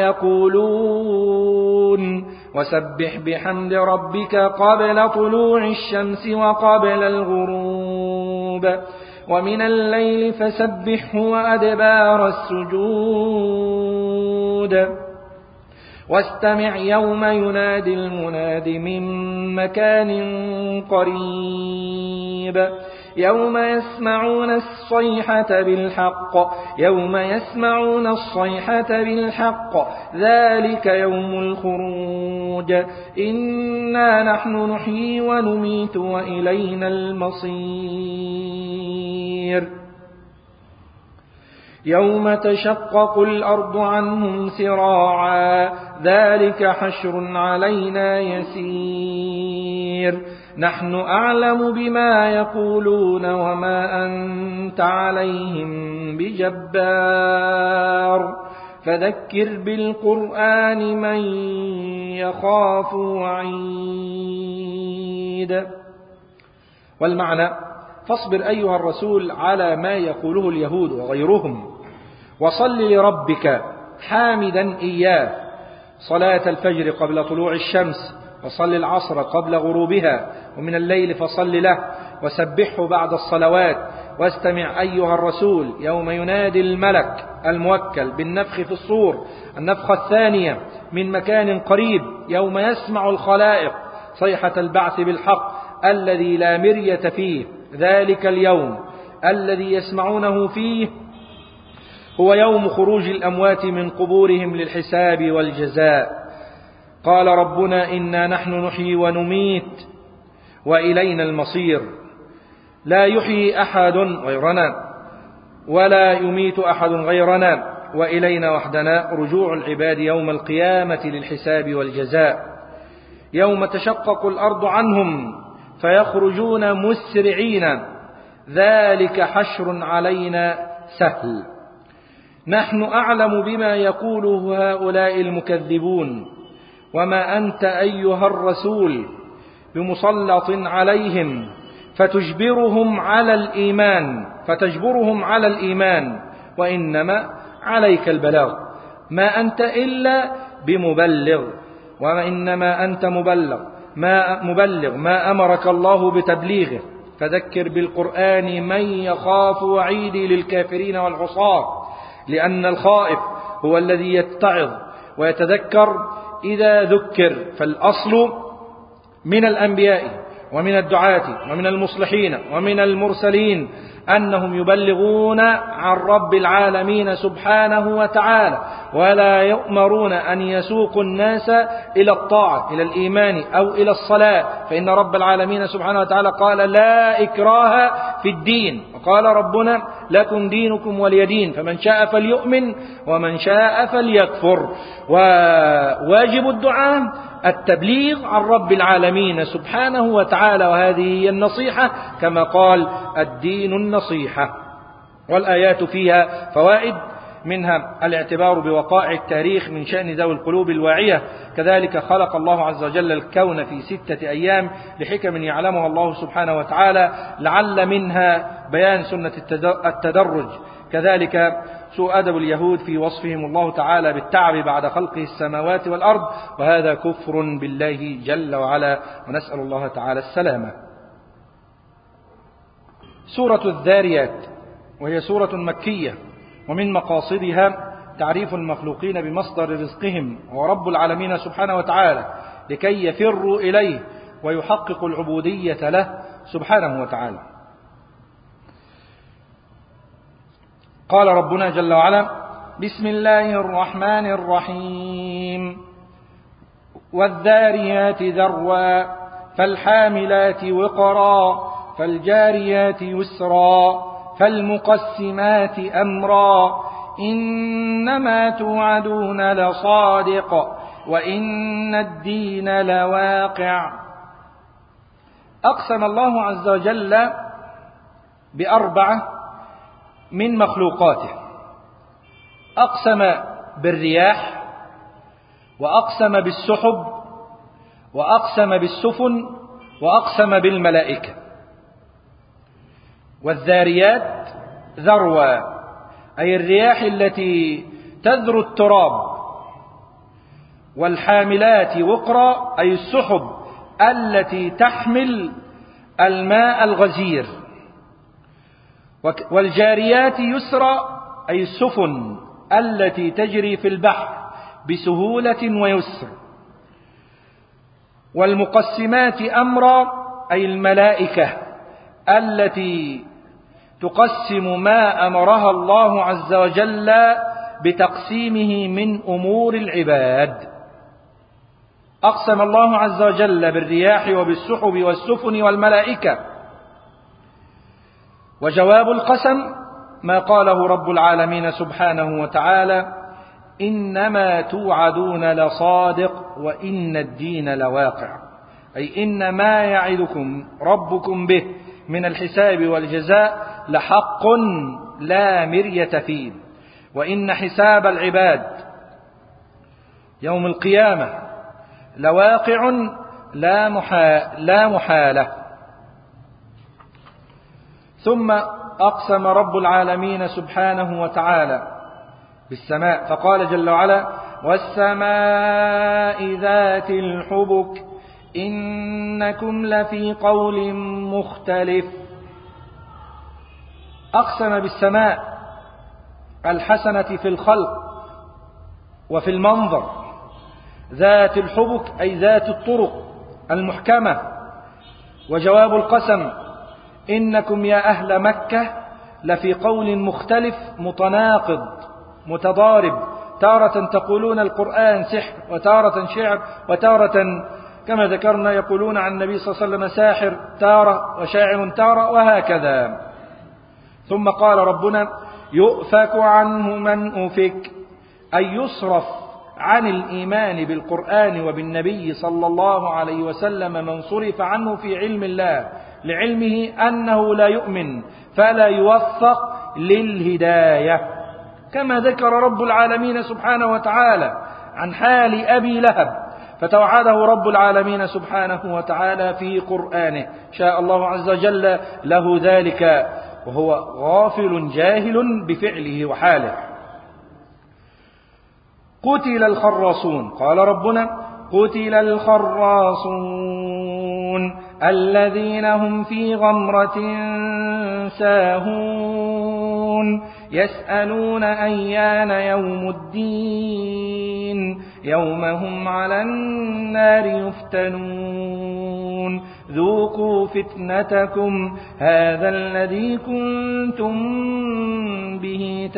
يقولون وسبح بحمد ربك قبل طلوع الشمس وقبل الغروب ومن الليل فسبحه وأدبار السجود واستمع يوم ينادي المناد من مكان قريب يوم يسمعون الصيحة بالحق يوم يسمعون الصيحة بالحق ذلك يوم الخروج إنا نحن نحيي ونميت وإلينا المصير يوم تشقق الأرض عنهم سراعا ذلك حشر علينا يسير نحن أعلم بما يقولون وما أنت عليهم بجبار فذكر بالقرآن من يخاف وعيد. والمعنى: فاصبر أيها الرسول على ما يقوله اليهود وغيرهم، وصل لربك حامدا إياه، صلاة الفجر قبل طلوع الشمس، وصل العصر قبل غروبها، ومن الليل فصل له، وسبحه بعد الصلوات، واستمع أيها الرسول يوم ينادي الملك الموكل بالنفخ في الصور النفخة الثانية من مكان قريب، يوم يسمع الخلائق صيحة البعث بالحق الذي لا مرية فيه. ذلك اليوم الذي يسمعونه فيه هو يوم خروج الأموات من قبورهم للحساب والجزاء. قال ربنا إنا نحن نحيي ونميت وإلينا المصير، لا يحيي أحد غيرنا ولا يميت أحد غيرنا وإلينا وحدنا رجوع العباد يوم القيامة للحساب والجزاء. يوم تشقق الأرض عنهم فيخرجون مسرعين، ذلك حشر علينا سهل، نحن أعلم بما يقوله هؤلاء المكذبون، وما أنت أيها الرسول بمسلط عليهم فتجبرهم على الإيمان فتجبرهم على الإيمان وإنما عليك البلاغ، ما أنت إلا بمبلغ، وإنما أنت مبلغ ما مبلغ ما أمرك الله بتبليغه، فذكر بالقرآن من يخاف وعيدي للكافرين والعصاة، لأن الخائف هو الذي يتعظ ويتذكر إذا ذكر. فالأصل من الأنبياء ومن الدعاة ومن المصلحين ومن المرسلين أنهم يبلغون عن رب العالمين سبحانه وتعالى، ولا يؤمرون أن يسوقوا الناس إلى الطاعة إلى الإيمان أو إلى الصلاة، فإن رب العالمين سبحانه وتعالى قال لا إكراه في الدين، وقال ربنا لكم دينكم ولي دين، فمن شاء فليؤمن ومن شاء فليكفر. وواجب الدعاء التبليغ عن رب العالمين سبحانه وتعالى، وهذه هي النصيحة كما قال الدين النصيحة. والآيات فيها فوائد، منها الاعتبار بوقائع التاريخ من شأن ذوي القلوب الواعية، كذلك خلق الله عز وجل الكون في ستة أيام لحكم يعلمها الله سبحانه وتعالى، لعل منها بيان سنة التدرج، كذلك سوء أدب اليهود في وصفهم الله تعالى بالتعب بعد خلقه السماوات والأرض، وهذا كفر بالله جل وعلا، ونسأل الله تعالى السلامة. سورة الذاريات، وهي سورة مكية، ومن مقاصدها تعريف المخلوقين بمصدر رزقهم ورب العالمين سبحانه وتعالى لكي يفروا إليه ويحققوا العبودية له سبحانه وتعالى. قال ربنا جل وعلا بسم الله الرحمن الرحيم والذاريات ذروا فالحاملات وقرا فالجاريات يسرا فالمقسمات أمرا إنما توعدون لصادق وإن الدين لواقع. أقسم الله عز وجل بأربعة من مخلوقاته، أقسم بالرياح، وأقسم بالسحب، وأقسم بالسفن، وأقسم بالملائكة. والذاريات ذروا أي الرياح التي تذر التراب، والحاملات وقرا أي السحب التي تحمل الماء الغزير، والجاريات يسرا أي السفن التي تجري في البحر بسهولة ويسر، والمقسمات أمرا أي الملائكة التي تقسم ما أمرها الله عز وجل بتقسيمه من أمور العباد. أقسم الله عز وجل بالرياح وبالسحب والسفن والملائكة، وجواب القسم ما قاله رب العالمين سبحانه وتعالى إنما توعدون لصادق وإن الدين لواقع، أي إن ما يعدكم ربكم به من الحساب والجزاء لحق لا مرية فيه، وإن حساب العباد يوم القيامة لواقع لا محال لا محالة. ثم أقسم رب العالمين سبحانه وتعالى بالسماء، فقال جل وعلا: والسماء ذات الحبك إنكم لفي قول مختلف. أقسم بالسماء الحسنة في الخلق وفي المنظر، ذات الحبك أي ذات الطرق المحكمة. وجواب القسم: إنكم يا أهل مكة لفي قول مختلف متناقض متضارب، تارة تقولون القرآن سحر، وتارة شعر، وتارة كما ذكرنا يقولون عن النبي صلى الله عليه وسلم ساحر تارة وشاعر تارة، وهكذا. ثم قال ربنا: يؤفك عنه من أفك، أي يصرف عن الإيمان بالقرآن وبالنبي صلى الله عليه وسلم من صرف عنه في علم الله، لعلمه أنه لا يؤمن فلا يوفق للهداية، كما ذكر رب العالمين سبحانه وتعالى عن حال أبي لهب، فتوعده رب العالمين سبحانه وتعالى في قرآنه، شاء الله عز وجل له ذلك وهو غافل جاهل بفعله وحاله. قتل الخراصون، قال ربنا: قتل الخراصون الذين هم في غمرة ساهون يسألون أيان يوم الدين يوم هم على النار يفتنون ذوقوا فتنتكم هذا الذي كنتم به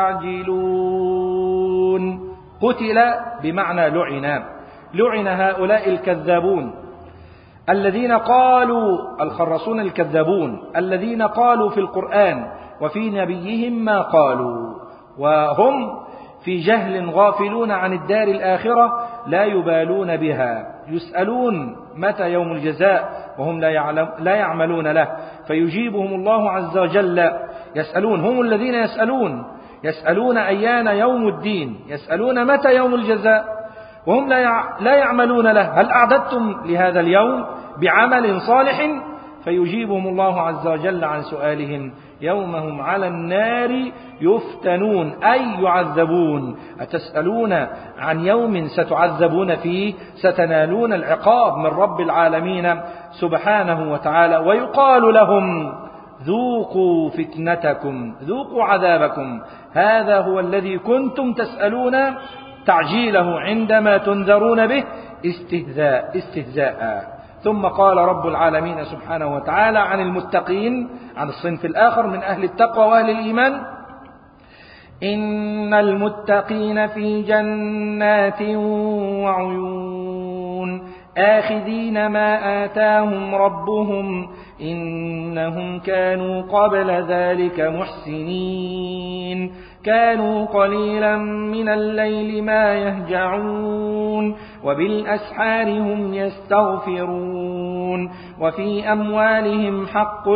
تستعجلون. قتل بمعنى لعن، لعن هؤلاء الكذابون الذين قالوا، الخرصون الكذابون الذين قالوا في القرآن وفي نبيهم ما قالوا، وهم في جهل غافلون عن الدار الآخرة لا يبالون بها، يسألون متى يوم الجزاء وهم لا, يعلم لا يعملون له، فيجيبهم الله عز وجل. يسألون، هم الذين يسألون يسألون أيان يوم الدين، يسألون متى يوم الجزاء وهم لا يعملون له، هل أعددتم لهذا اليوم بعمل صالح؟ فيجيبهم الله عز وجل عن سؤالهم يوم هم على النار يفتنون أي يعذبون. أتسألون عن يوم ستعذبون فيه، ستنالون العقاب من رب العالمين سبحانه وتعالى. ويقال لهم ذوقوا فتنتكم، ذوقوا عذابكم، هذا هو الذي كنتم تسألون تعجيله عندما تنذرون به استهزاء استهزاء. ثم قال رب العالمين سبحانه وتعالى عن المتقين، عن الصنف الآخر من أهل التقوى وأهل الإيمان: إن المتقين في جنات وعيون آخذين ما آتاهم ربهم إنهم كانوا قبل ذلك محسنين كانوا قليلا من الليل ما يهجعون وبالأسحار هم يستغفرون وفي أموالهم حق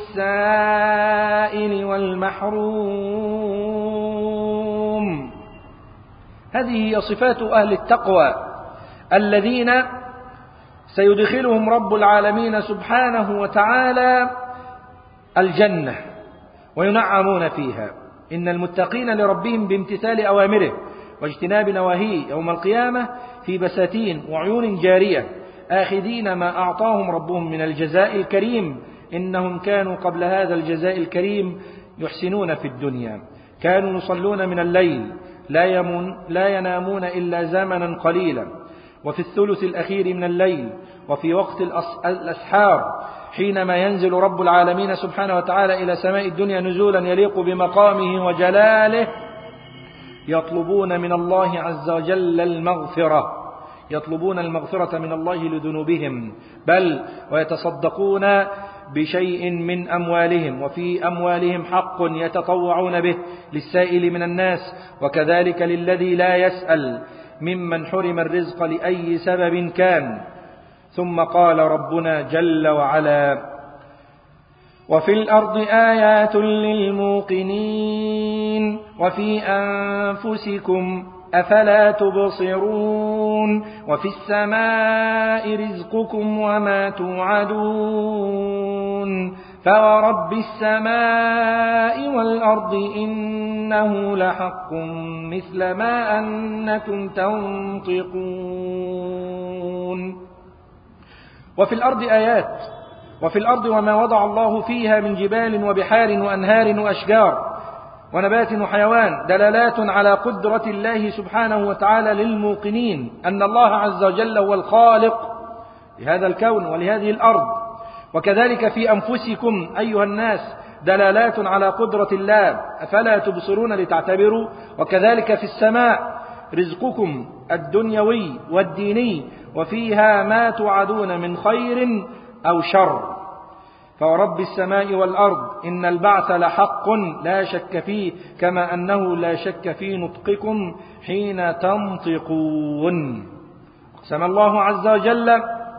للسائل والمحروم. هذه هي صفات أهل التقوى الذين سيدخلهم رب العالمين سبحانه وتعالى الجنة وينعمون فيها. إن المتقين لربهم بامتثال أوامره واجتناب نواهيه يوم القيامة في بساتين وعيون جارية آخذين ما أعطاهم ربهم من الجزاء الكريم إنهم كانوا قبل هذا الجزاء الكريم يحسنون في الدنيا، كانوا يصلون من الليل لا, يمون لا ينامون إلا زمنا قليلا، وفي الثلث الأخير من الليل وفي وقت الأسحار حينما ينزل رب العالمين سبحانه وتعالى إلى سماء الدنيا نزولا يليق بمقامه وجلاله، يطلبون من الله عز وجل المغفرة، يطلبون المغفرة من الله لذنوبهم، بل ويتصدقون بشيء من أموالهم، وفي أموالهم حق يتطوعون به للسائل من الناس، وكذلك للذي لا يسأل ممن حرم الرزق لأي سبب كان. ثم قال ربنا جل وعلا: وفي الأرض آيات للموقنين وفي أنفسكم أفلا تبصرون وفي السماء رزقكم وما توعدون فورب السماء والأرض إن إنه لحق مثل ما أنكم تنطقون. وفي الأرض آيات، وفي الأرض وما وضع الله فيها من جبال وبحار وأنهار وأشجار ونبات وحيوان دلالات على قدرة الله سبحانه وتعالى للموقنين أن الله عز وجل هو الخالق لهذا الكون ولهذه الأرض. وكذلك في أنفسكم أيها الناس دلالات على قدرة الله أفلا تبصرون لتعتبروا. وكذلك في السماء رزقكم الدنيوي والديني وفيها ما توعدون من خير أو شر. فورب السماء والأرض إن البعث لحق لا شك فيه، كما أنه لا شك في نطقكم حين تنطقون. أقسم الله عز وجل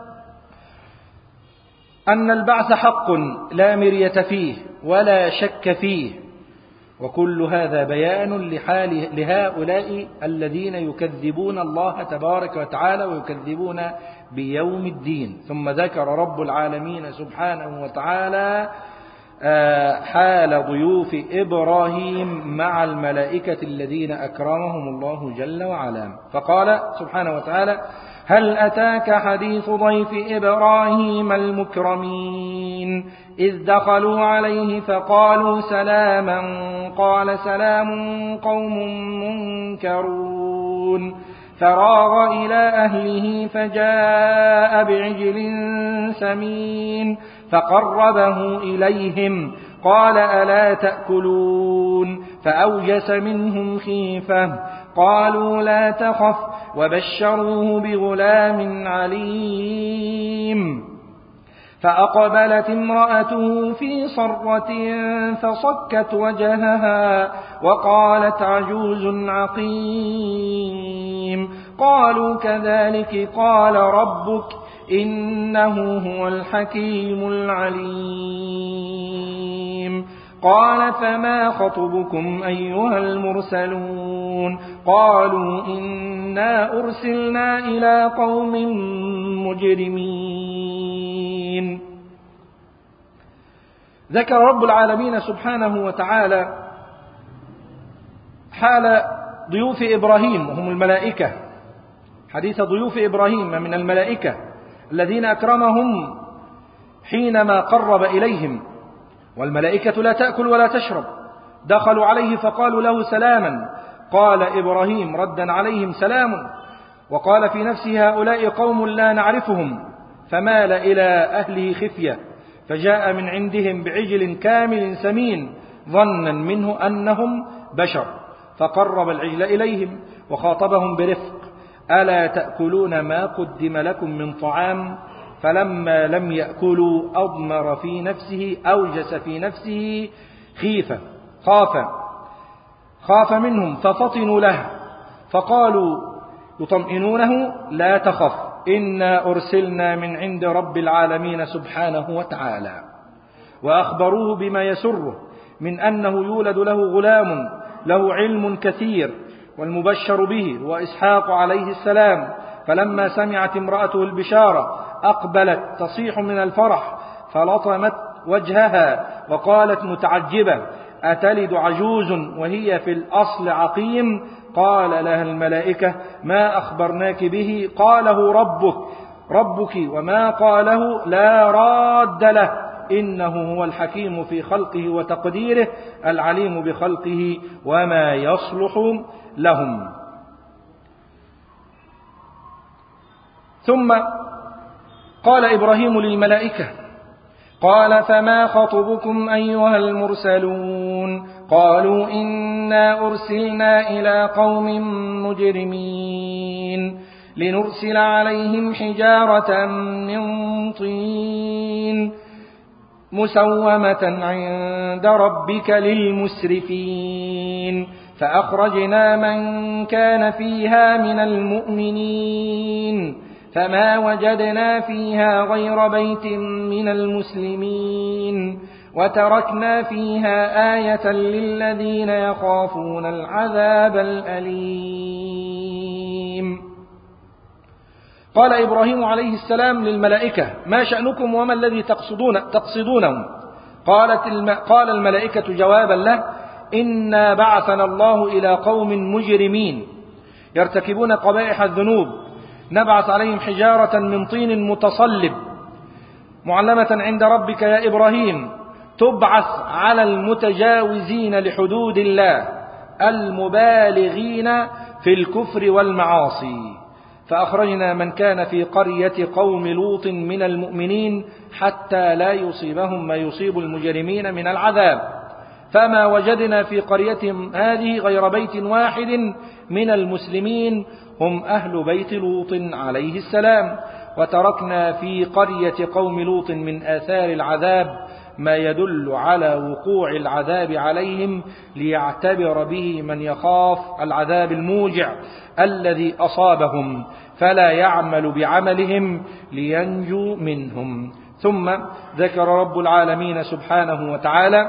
أن البعث حق لا مرية فيه ولا شك فيه. وكل هذا بيان لحال لهؤلاء الذين يكذبون الله تبارك وتعالى ويكذبون بيوم الدين. ثم ذكر رب العالمين سبحانه وتعالى حال ضيوف إبراهيم مع الملائكة الذين أكرمهم الله جل وعلا، فقال سبحانه وتعالى: هل أتاك حديث ضيف إبراهيم المكرمين إذ دخلوا عليه فقالوا سلاما قال سلام قوم منكرون فراغ إلى أهله فجاء بعجل سمين فقربه إليهم قال ألا تأكلون فأوجس منهم خيفة قالوا لا تخف وبشروه بغلام عليم. فأقبلت امرأته في صرة فصكت وجهها وقالت عجوز عقيم. قالوا كذلك قال ربك إنه هو الحكيم العليم. قال فما خطبكم أيها المرسلون قالوا إنا أرسلنا إلى قوم مجرمين. ذكر رب العالمين سبحانه وتعالى حال ضيوف إبراهيم وهم الملائكة، حديث ضيوف إبراهيم من الملائكة الذين أكرمهم حينما قرب إليهم، والملائكة لا تأكل ولا تشرب. دخلوا عليه فقالوا له سلاما، قال إبراهيم ردا عليهم سلام، وقال في نفسه هؤلاء قوم لا نعرفهم، فمال إلى أهله خفية فجاء من عندهم بعجل كامل سمين ظنا منه أنهم بشر، فقرب العجل إليهم وخاطبهم برفق: ألا تأكلون ما قدم لكم من طعام؟ فلما لم يأكلوا أضمر في نفسه أوجس في نفسه خيفة خاف خاف منهم ففطنوا له فقالوا يطمئنونه: لا تخف إنا أرسلنا من عند رب العالمين سبحانه وتعالى. وأخبروه بما يسره من أنه يولد له غلام له علم كثير، والمبشر به وإسحاق عليه السلام. فلما سمعت امرأته البشارة أقبلت تصيح من الفرح فلطمت وجهها وقالت متعجبة: أتلد عجوز وهي في الأصل عقيم؟ قال لها الملائكة: ما أخبرناك به؟ قاله ربك ربك وما قاله لا راد له إنه هو الحكيم في خلقه وتقديره العليم بخلقه وما يصلح لهم. ثم قال إبراهيم للملائكة: قال فما خطبكم أيها المرسلون؟ قالوا إنا أرسلنا إلى قوم مجرمين لنرسل عليهم حجارة من طين مسومة عند ربك للمسرفين فأخرجنا من كان فيها من المؤمنين فما وجدنا فيها غير بيت من المسلمين وتركنا فيها آية للذين يخافون العذاب الأليم. قال إبراهيم عليه السلام للملائكة: ما شأنكم وما الذي تقصدون تقصدونه؟ قالت الم... قال الملائكة جوابا له: إنا بعثنا الله إلى قوم مجرمين يرتكبون قبائح الذنوب نبعث عليهم حجارة من طين متصلب معلمة عند ربك يا إبراهيم تبعث على المتجاوزين لحدود الله المبالغين في الكفر والمعاصي فأخرجنا من كان في قرية قوم لوط من المؤمنين حتى لا يصيبهم ما يصيب المجرمين من العذاب فما وجدنا في قريتهم هذه غير بيت واحد من المسلمين هم أهل بيت لوط عليه السلام وتركنا في قرية قوم لوط من آثار العذاب ما يدل على وقوع العذاب عليهم ليعتبر به من يخاف العذاب الموجع الذي أصابهم فلا يعمل بعملهم لينجو منهم. ثم ذكر رب العالمين سبحانه وتعالى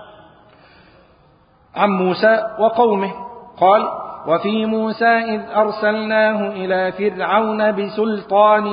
عن موسى وقومه قال وفي موسى إذ أرسلناه إلى فرعون بسلطان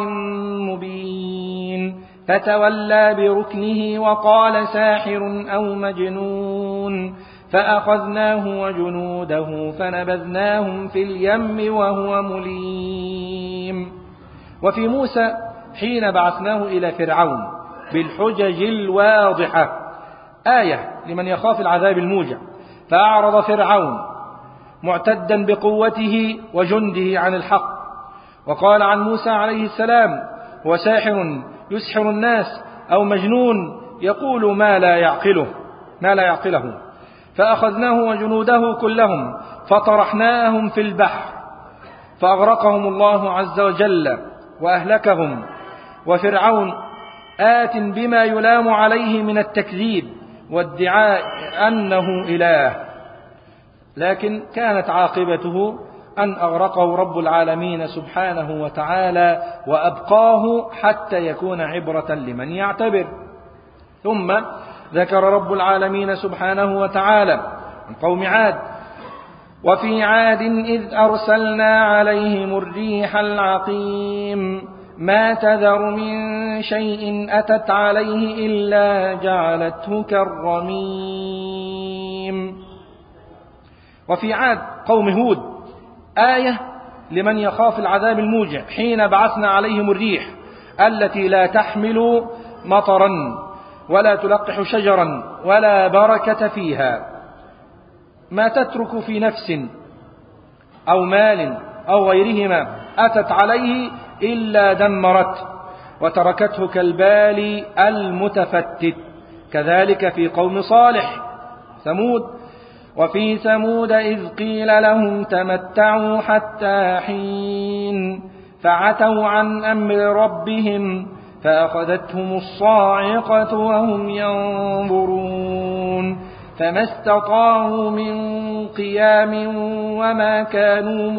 مبين فتولى بركنه وقال ساحر أو مجنون فأخذناه وجنوده فنبذناهم في اليم وهو مليم. وفي موسى حين بعثناه إلى فرعون بالحجج الواضحة آية لمن يخاف العذاب الموجع فأعرض فرعون معتدا بقوته وجنده عن الحق وقال عن موسى عليه السلام هو ساحر يسحر الناس أو مجنون يقول ما لا يعقله ما لا يعقله فأخذناه وجنوده كلهم فطرحناهم في البحر فأغرقهم الله عز وجل وأهلكهم وفرعون آت بما يلام عليه من التكذيب وادعاء أنه إله لكن كانت عاقبته أن أغرقه رب العالمين سبحانه وتعالى وأبقاه حتى يكون عبرة لمن يعتبر. ثم ذكر رب العالمين سبحانه وتعالى عن قوم عاد وفي عاد إذ أرسلنا عليهم الريح العقيم ما تذر من شيء أتت عليه إلا جعلته كالرميم. وفي عاد قوم هود آية لمن يخاف العذاب الموجع حين بعثنا عليهم الريح التي لا تحمل مطرا ولا تلقح شجرا ولا بركة فيها ما تترك في نفس أو مال أو غيرهما أتت عليه إلا دمرته وتركته كالبال المتفتت. كذلك في قوم صالح ثمود وفي ثمود إذ قيل لهم تمتعوا حتى حين فعتوا عن أمر ربهم فأخذتهم الصاعقة وهم ينظرون فما استطاعوا من قيام وما كانوا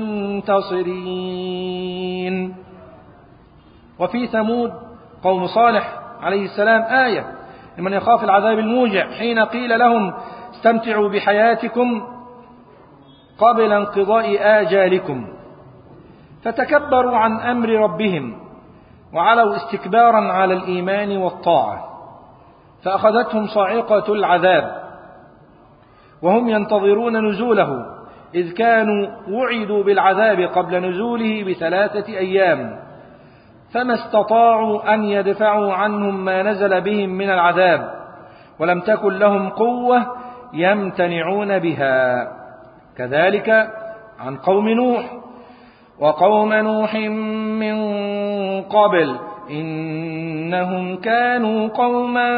منتصرين. وفي ثمود قوم صالح عليه السلام آية لمن يخاف العذاب الموجع حين قيل لهم استمتعوا بحياتكم قبل انقضاء آجالكم فتكبروا عن أمر ربهم وعلوا استكبارا على الإيمان والطاعة فأخذتهم صاعقة العذاب وهم ينتظرون نزوله إذ كانوا وعدوا بالعذاب قبل نزوله بثلاثة أيام فما استطاعوا أن يدفعوا عنهم ما نزل بهم من العذاب ولم تكن لهم قوة يمتنعون بها. كذلك عن قوم نوح وقوم نوح من قبل إنهم كانوا قوما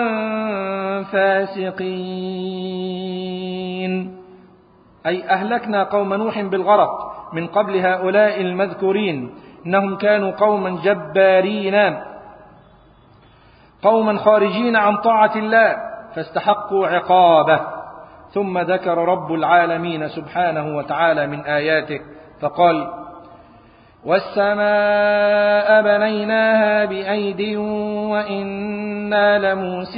فاسقين أي أهلكنا قوم نوح بالغرق من قبل هؤلاء المذكورين إنهم كانوا قوما جبارين قوما خارجين عن طاعة الله فاستحقوا عقابه. ثم ذكر رب العالمين سبحانه وتعالى من آياته فقال والسماء بنيناها بأيد وإنا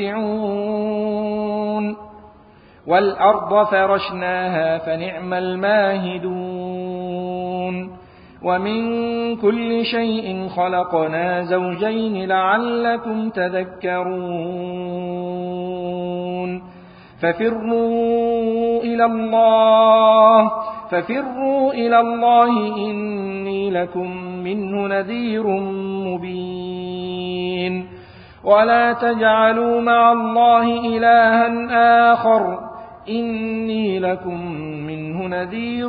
لموسعون والأرض فرشناها فنعم الماهدون ومن كل شيء خلقنا زوجين لعلكم تذكرون ففروا إلى الله ففروا إلى الله إني لكم منه نذير مبين ولا تجعلوا مع الله إلها آخر إني لكم منه نذير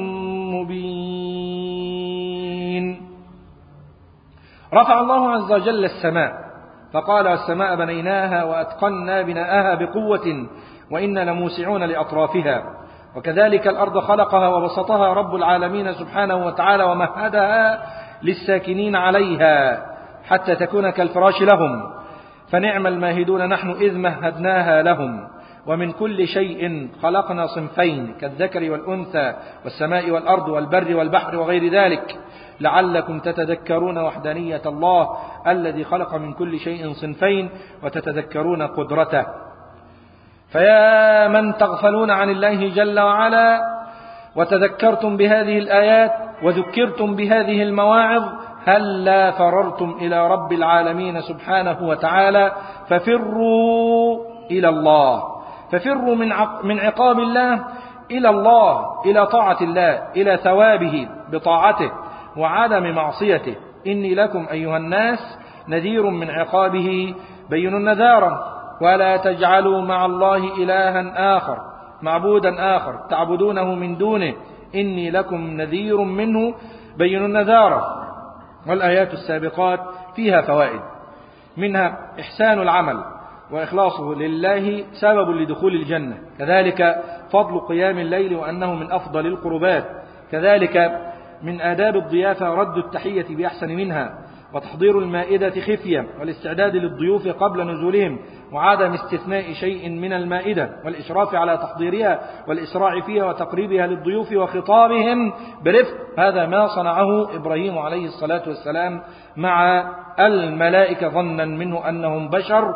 مبين. رفع الله عز وجل السماء فقال السماء بنيناها وأتقنا بناءها بقوة وإنا لموسعون لأطرافها. وكذلك الأرض خلقها وبسطها رب العالمين سبحانه وتعالى ومهدها للساكنين عليها حتى تكون كالفراش لهم، فنعم الماهدون نحن إذ مهدناها لهم. ومن كل شيء خلقنا صنفين كالذكر والأنثى والسماء والأرض والبر والبحر وغير ذلك لعلكم تتذكرون وحدانية الله الذي خلق من كل شيء صنفين وتتذكرون قدرته. فيا من تغفلون عن الله جل وعلا وتذكرتم بهذه الآيات وذكرتم بهذه المواعظ، هل لا فررتم إلى رب العالمين سبحانه وتعالى؟ ففروا إلى الله، ففروا من من عقاب الله إلى الله، إلى طاعة الله، إلى ثوابه بطاعته وعدم معصيته. إني لكم أيها الناس نذير من عقابه بين النذارة. ولا تجعلوا مع الله إلها آخر معبودا آخر تعبدونه من دونه إني لكم نذير منه بين النذارة. والآيات السابقات فيها فوائد، منها إحسان العمل وإخلاصه لله سبب لدخول الجنة، كذلك فضل قيام الليل وأنه من أفضل القربات، كذلك من آداب الضيافة رد التحية بأحسن منها، وتحضير المائدة خفية والاستعداد للضيوف قبل نزولهم وعدم استثناء شيء من المائدة والإشراف على تحضيرها والإسراع فيها وتقريبها للضيوف وخطابهم برفق. هذا ما صنعه إبراهيم عليه الصلاة والسلام مع الملائكة ظنا منه أنهم بشر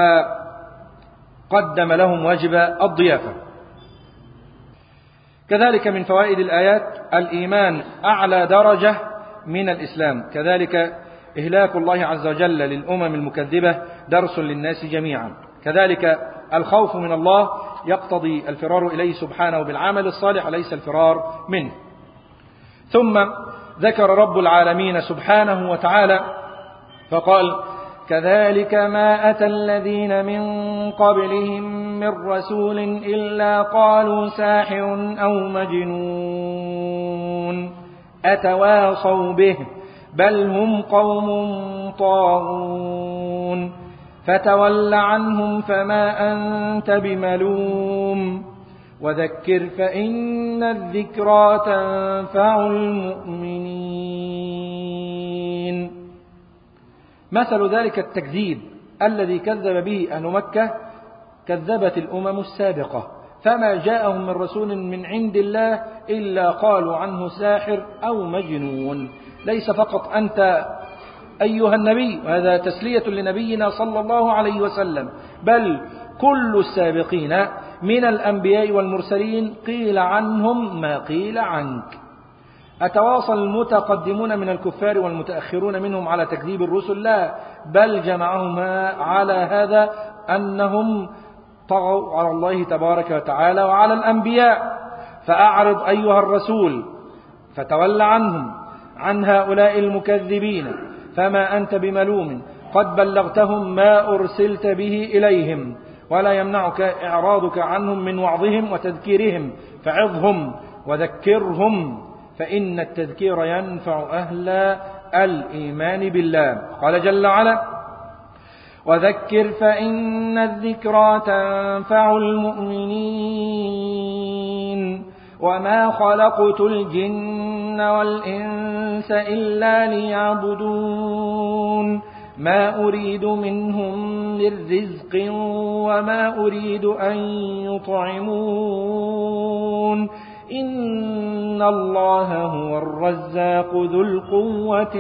فقدم لهم واجب الضيافة. كذلك من فوائد الآيات الإيمان أعلى درجة من الإسلام، كذلك إهلاك الله عز وجل للأمم المكذبة درس للناس جميعا، كذلك الخوف من الله يقتضي الفرار إليه سبحانه بالعمل الصالح وليس الفرار منه. ثم ذكر رب العالمين سبحانه وتعالى فقال كذلك ما أتى الذين من قبلهم من رسول إلا قالوا ساحر أو مجنون أتواصوا به بل هم قوم طاغون فتول عنهم فما أنت بملوم وذكر فإن الذكرى تنفع المؤمنين. مثل ذلك التكذيب الذي كذب به أهل مكة كذبت الأمم السابقة، فما جاءهم من رسول من عند الله إلا قالوا عنه ساحر أو مجنون. ليس فقط أنت أيها النبي، وهذا تسلية لنبينا صلى الله عليه وسلم، بل كل السابقين من الأنبياء والمرسلين قيل عنهم ما قيل عنك. أتواصل المتقدمون من الكفار والمتأخرون منهم على تكذيب الرسل؟ لا، بل جمعهم على هذا أنهم طغوا على الله تبارك وتعالى وعلى الأنبياء. فأعرض أيها الرسول فتول عنهم عن هؤلاء المكذبين فما أنت بملوم قد بلغتهم ما أرسلت به إليهم، ولا يمنعك إعراضك عنهم من وعظهم وتذكيرهم، فعظهم وذكرهم فإن التذكير ينفع أهل الإيمان بالله. قال جل وعلا وذكر فإن الذكرى تنفع المؤمنين وما خلقت الجن والإنس إلا ليعبدون ما أريد منهم من رزق وما أريد أن يطعمون إن الله هو الرزاق ذو القوة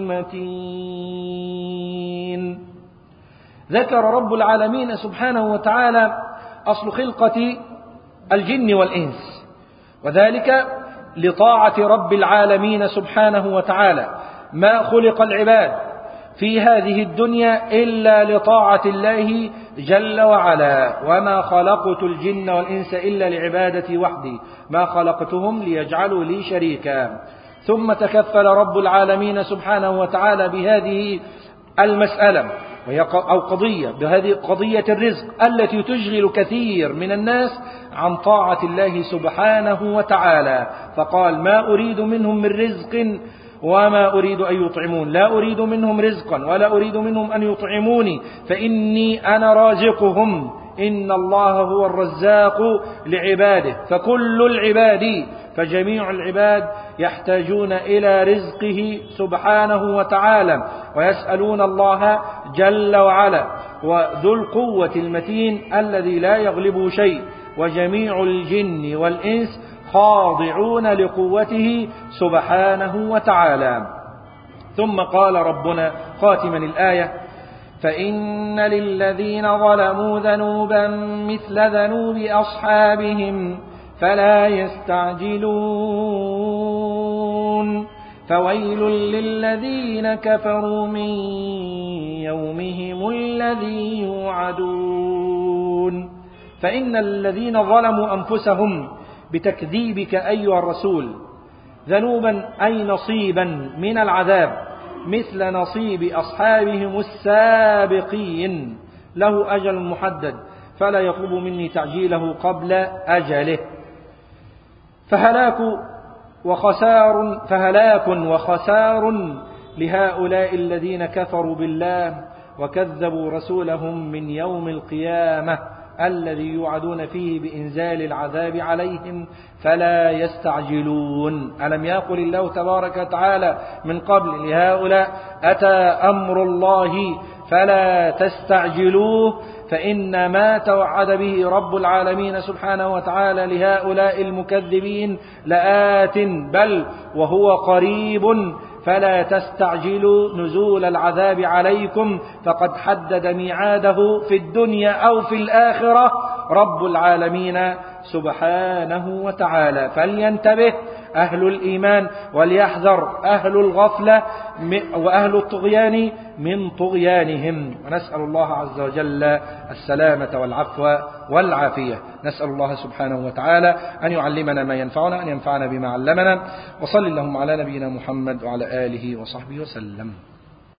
المتين. ذكر رب العالمين سبحانه وتعالى أصل خلقة الجن والإنس، وذلك لطاعة رب العالمين سبحانه وتعالى. ما خلق العباد في هذه الدنيا إلا لطاعة الله جل وعلا، وما خلقت الجن والإنس إلا لعبادتي وحدي ما خلقتهم ليجعلوا لي شريكا. ثم تكفل رب العالمين سبحانه وتعالى بهذه المسألة وهي أو قضية بهذه قضية الرزق التي تشغل كثير من الناس عن طاعة الله سبحانه وتعالى، فقال ما أريد منهم من رزق وما أريد أن يطعمون، لا أريد منهم رزقا ولا أريد منهم أن يطعموني فإني أنا رازقهم إن الله هو الرزاق لعباده. فكل العباد فجميع العباد يحتاجون إلى رزقه سبحانه وتعالى ويسألون الله جل وعلا وذو القوة المتين الذي لا يغلبه شيء، وجميع الجن والإنس خاضعون لقوته سبحانه وتعالى. ثم قال ربنا خاتما الآية فإن للذين ظلموا ذنوبا مثل ذنوب أصحابهم فلا يستعجلون فويل للذين كفروا من يومهم الذي يوعدون. فإن الذين ظلموا أنفسهم بتكذيبك أيها الرسول ذنوبا أي نصيبا من العذاب مثل نصيب أصحابهم السابقين له أجل محدد فلا يطلب مني تعجيله قبل أجله. فهلاك وخسار فهلاك وخسار لهؤلاء الذين كفروا بالله وكذبوا رسولهم من يوم القيامة الذي يوعدون فيه بإنزال العذاب عليهم فلا يستعجلون. ألم يقل الله تبارك وتعالى من قبل لهؤلاء أتى أمر الله فلا تستعجلوه، فإن ما توعد به رب العالمين سبحانه وتعالى لهؤلاء المكذبين لآت بل وهو قريب فلا تستعجلوا نزول العذاب عليكم فقد حدد ميعاده في الدنيا أو في الآخرة رب العالمين سبحانه وتعالى. فلينتبه أهل الإيمان وليحذر أهل الغفلة وأهل الطغيان من طغيانهم، ونسأل الله عز وجل السلامة والعفو والعافية. نسأل الله سبحانه وتعالى أن يعلمنا ما ينفعنا، أن ينفعنا بما علمنا. وصل اللهم على نبينا محمد وعلى آله وصحبه وسلم.